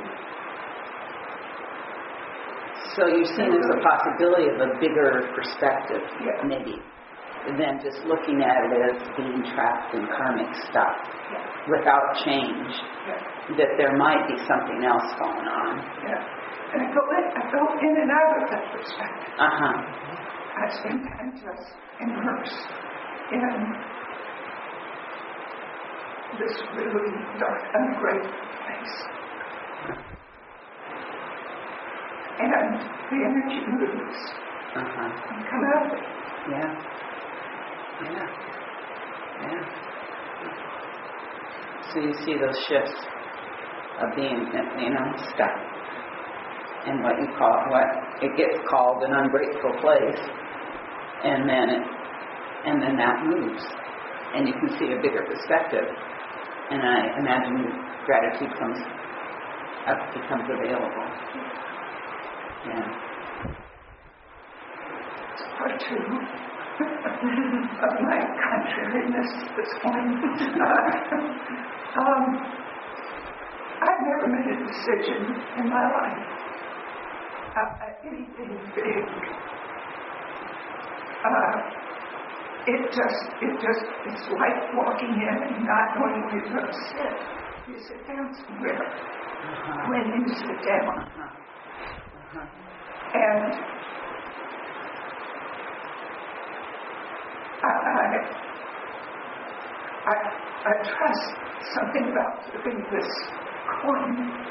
C: So you're seeing there's a possibility of a bigger perspective, maybe, than just looking at it as being trapped in karmic stuff without change. That there might be something else going on.
A: And I go in and out of that perspective. I spend time just immersed in this really dark, ungrateful place. And the energy moves. And come out of it.
C: So you see those shifts of being, stuck in what it gets called an ungrateful place, and then that moves, and you can see a bigger perspective, and I imagine gratitude becomes available.
A: It's part two of my contrariness this morning. I've never made a decision in my life anything big. It's like walking in and not knowing where you're going to sit. You sit down somewhere when you sit down. And I trust something about flipping this coin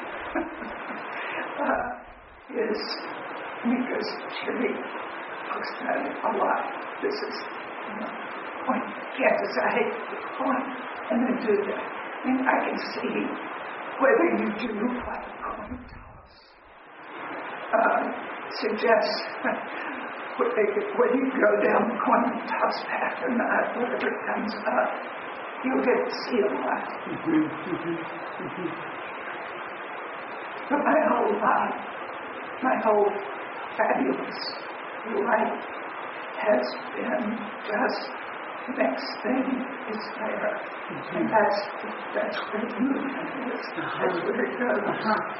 A: is because Sherry looks at it a lot. This is coin. Can't decide the coin and then do that. And I can see whether you do what a coin toss suggests. Whether you go down the coin toss path or not, whatever comes up, you'll get to see a lot. But my whole life, my whole fabulous life has been just the next thing is there. And that's where the movement is. That's where it goes.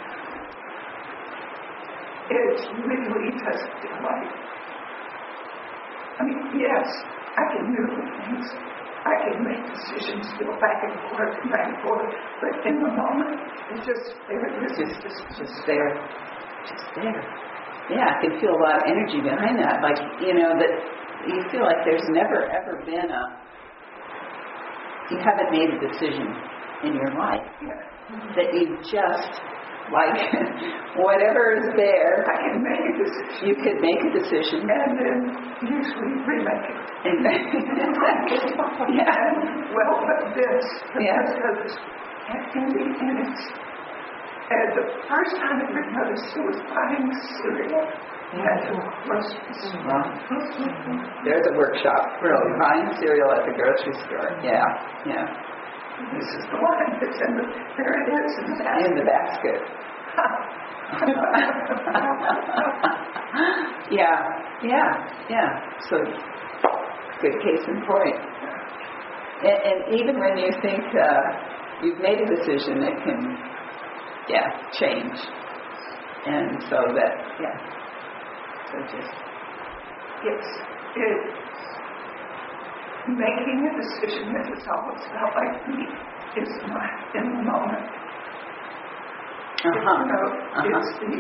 A: It really does feel like, yes, I can move things, I can make decisions, go back and forth, but in the moment, it's just there.
C: Just there. Just there. Yeah, I can feel a lot of energy behind that. Like, that you feel like there's never, ever been you haven't made a decision in your life. That you just, like, whatever is there,
A: I can make a decision.
C: You could make a decision.
A: And then usually remake it.
C: And yeah.
A: But this,
C: Yeah.
A: because and the first time I ever noticed it was buying cereal at the grocery store.
C: There's a workshop, really. Buying cereal at the grocery store. Yeah.
A: This is the one that's there it is
C: In the basket. Yeah. So, good case in point. And even when you think you've made a decision, it can, change. And so that, so just,
A: it's making a decision that has always felt like me is not in the moment. It's the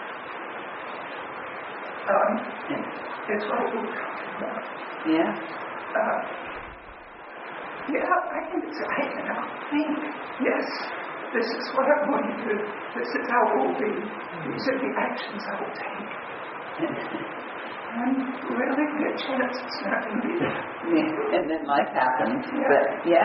A: it's what we talked about. I can decide and I'll think, yes, this is what I'm going to do. This is how it will be. These are the actions I will take. And really good chance it's not going to be there.
C: And then life happens. But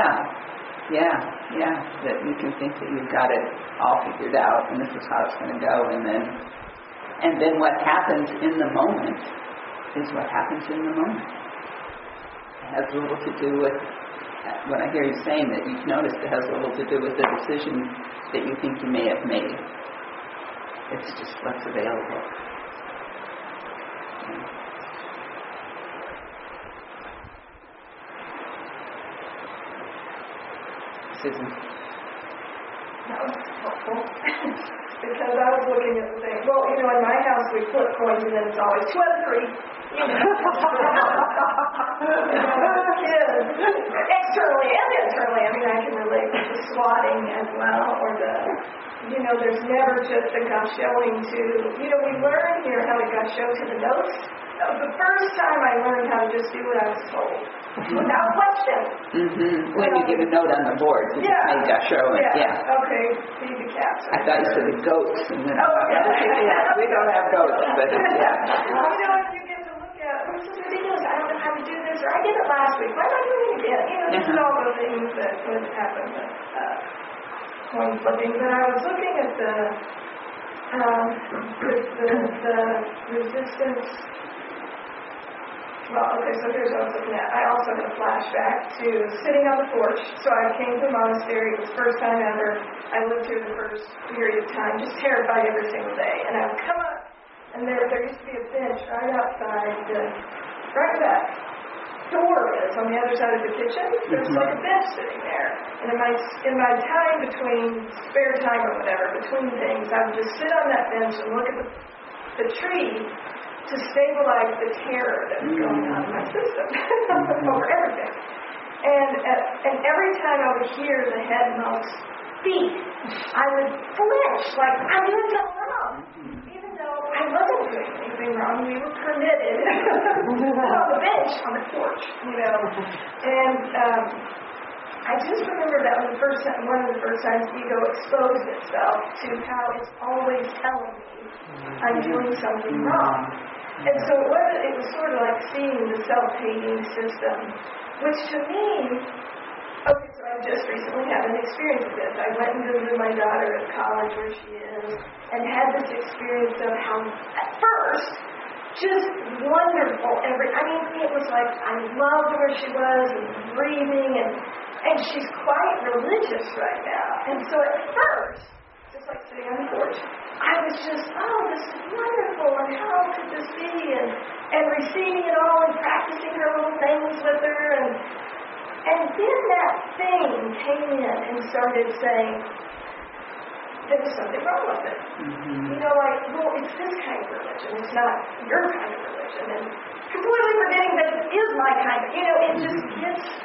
C: that you can think that you've got it all figured out and this is how it's going to go. And then what happens in the moment is what happens in the moment. It has little to do with what I hear you saying, that you've noticed it has little to do with the decision that you think you may have made. It's just what's available. Susan.
E: That was helpful. Because I was looking at the thing. Well, in my house we flip coins and then it's always 2 out of 3. Kids. Externally and internally. I mean, I can relate with the swatting as well, or there's never just a gushoing to, we learn here how to gusho to the notes. That was the first time I learned how to just do what I was told. Without question.
C: When you give a note on the board, you just make gusho.
E: Okay, feed the cats.
C: I thought you said the goats. And then we don't have goats, but
E: if you get to look at, this is ridiculous, I don't know how to do this, or I did it last week, why am I doing it again? This is all the things that would happen with coin flipping. But I was looking at the resistance. Well, okay, so here's what I was looking at. I also had a flashback to sitting on the porch. So I came to the monastery. It was the first time ever. I lived here the first period of time, just terrified every single day. And I would come up, and there used to be a bench right outside right where that door is on the other side of the kitchen. There's like a bench sitting there. And in my time between, spare time or whatever, between things, I would just sit on that bench and look at the tree to stabilize the terror that was going on in my system over everything. And every time I would hear the head monks speak, I would flinch, like I'm doing something wrong. Even though I wasn't doing anything wrong, we were permitted on the bench, on the porch, And I just remember that one of the first times ego exposed itself to how it's always telling me I'm doing something wrong. And so it was sort of like seeing the self-hating system, which to me, okay, so I just recently had an experience with this. I went and visited my daughter at college where she is, and had this experience of how, at first, just wonderful. It was like I loved where she was and breathing, and she's quite religious right now. And so at first, just like sitting on the porch, I was just, this is wonderful, and how could this be? And receiving it all and practicing her little things with her. And then that thing came in and started saying, there was something wrong with it. It's this kind of religion. It's not your kind of religion. And completely forgetting that it is my kind of, it just gets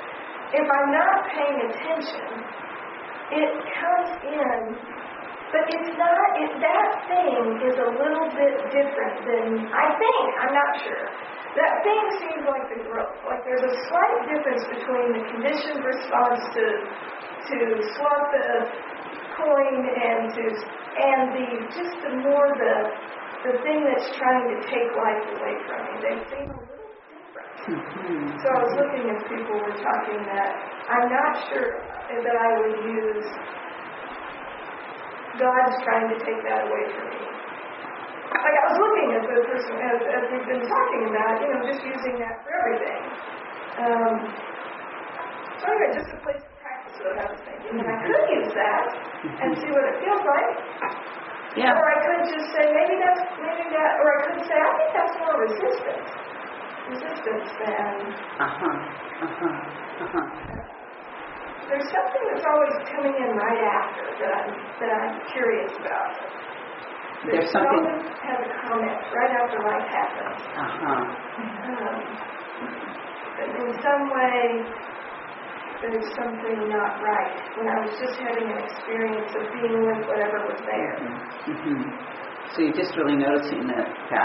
H: if I'm not paying attention, it comes in, but it's not, that thing is a little bit different than, I think, I'm not sure. That thing seems like the growth. Like there's a slight difference between the conditioned response to swap the coin and the thing that's trying to take life away from me. They seem a little different. So I was looking as people were talking that I'm not sure that I would use God's trying to take that away from me. Like I was looking at the person as we've been talking about, just using that for everything. So anyway, just a place to practice what I was thinking. And I could use that and see what it feels like.
C: Yeah.
H: Or I could just say, maybe that, or I could say, I think that's more resistance than. There's something that's always coming in right after that I'm curious about.
C: There's something.
H: Always has a comment right after life happens. But in some way, there's something not right when I was just having an experience of being with whatever was there.
C: So you're just really noticing that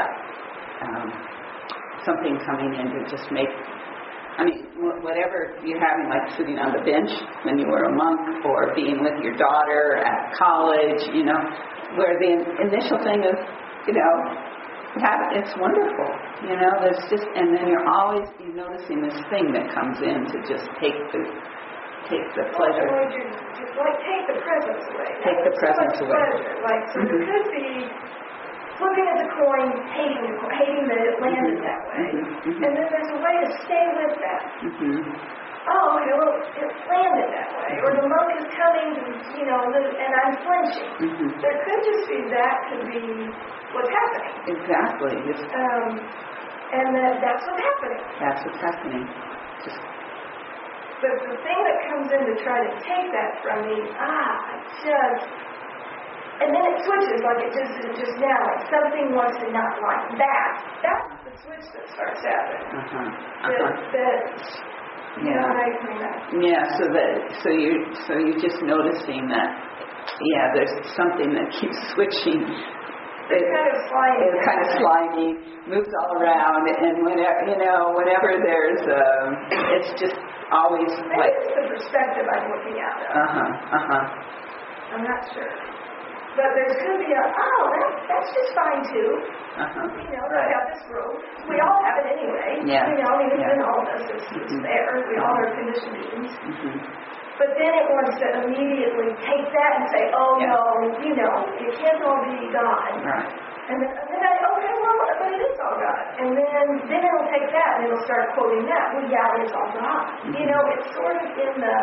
C: something coming in to just make, whatever you're having, like sitting on the bench when you were a monk, or being with your daughter at college, where the initial thing is, it's wonderful, there's just, and then you're noticing this thing that comes in to just take the pleasure.
H: Like take the presence away.
C: Take the presence away.
H: Pleasure. Like, so there could be looking at the coin, hating that it landed that way. And then there's a way to stay with that. Oh, okay, well, it landed that way. Or the monk is coming, and I'm flinching. There could just be that could be what's happening.
C: Exactly.
H: And that's what's happening.
C: That's what's happening.
H: But the thing that comes in to try to take that from me, and then it switches like it just now, like something wants to not like that. That's the switch that starts happening.
C: So you're just noticing that, there's something that keeps switching. It's kind of slimy, moves all around, and whenever there's, it's just always like.
H: It's the perspective I'm looking at. I'm not sure. But there's going to be that's just fine too. I got this room. We all have it anyway.
C: Yeah.
H: It's in all of us. It's there. We all are conditioned beings. But then it wants to immediately take that and say, no, it can't all be God.
C: Right.
H: And then but it is all God. And then it'll take that and it'll start quoting that. Well, it's all God. It's sort of in the.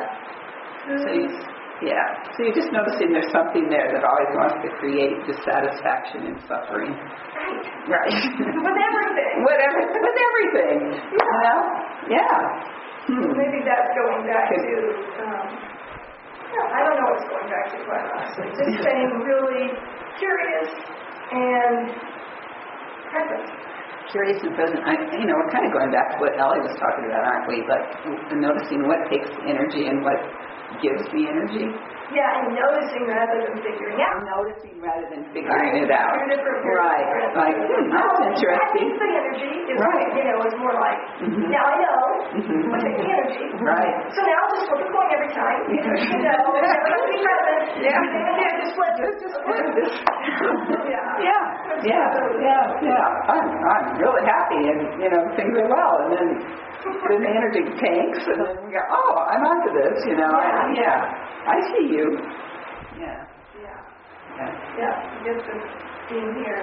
C: So you're just noticing there's something there that always wants to create dissatisfaction and suffering. Right.
H: With everything.
C: With everything.
H: Maybe that's going back to, I don't know what's going back to, quite honestly. Just saying really curious and present.
C: Curious and present. We're kind of going back to what Ellie was talking about, aren't we? Like noticing what takes the energy and what gives the energy.
H: Yeah, and noticing rather than figuring out.
C: Noticing rather than figuring it out.
H: Two different
C: right. Like, that's interesting.
H: I think the energy is,
C: right.
H: Is more like, now I know what takes the energy.
C: Right.
H: So now I'll just flip a coin every time. Never be present. Just flip.
C: I'm really happy, and things are well, and then the energy tanks, and then we go, I'm onto this, I see you.
H: Just being here.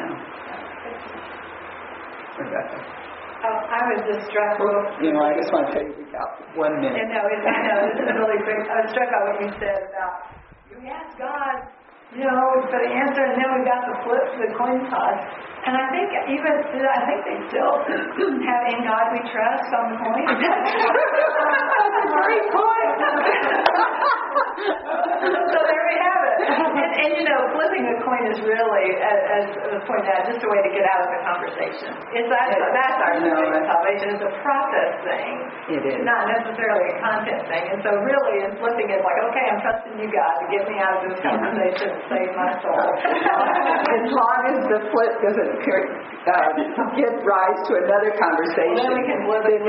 C: Rebecca.
D: I was just struck.
C: I just want to tell you we got 1 minute.
D: I know, this is really quick. I was struck by what you said about, you ask God, for the answer, and then we got the coin toss. And I think they still have "In God We Trust" on the coin.
C: That's a great point.
D: So there we have it. And flipping a coin is really, as was pointed out, just a way to get out of the conversation. That's our salvation. It's a process thing.
C: It is.
D: Not necessarily a content thing. And so really in flipping it, like, okay, I'm trusting you, God, to get me out of this conversation and save my soul.
C: As long as the flip doesn't give rise to another conversation,
D: Well, then we can flip it.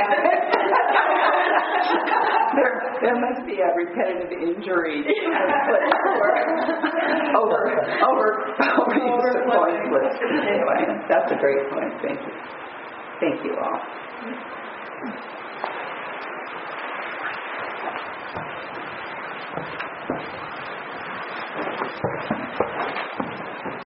C: There must be a repetitive injury over use of coin flips. Anyway, that's a great point. Thank you. Thank you all.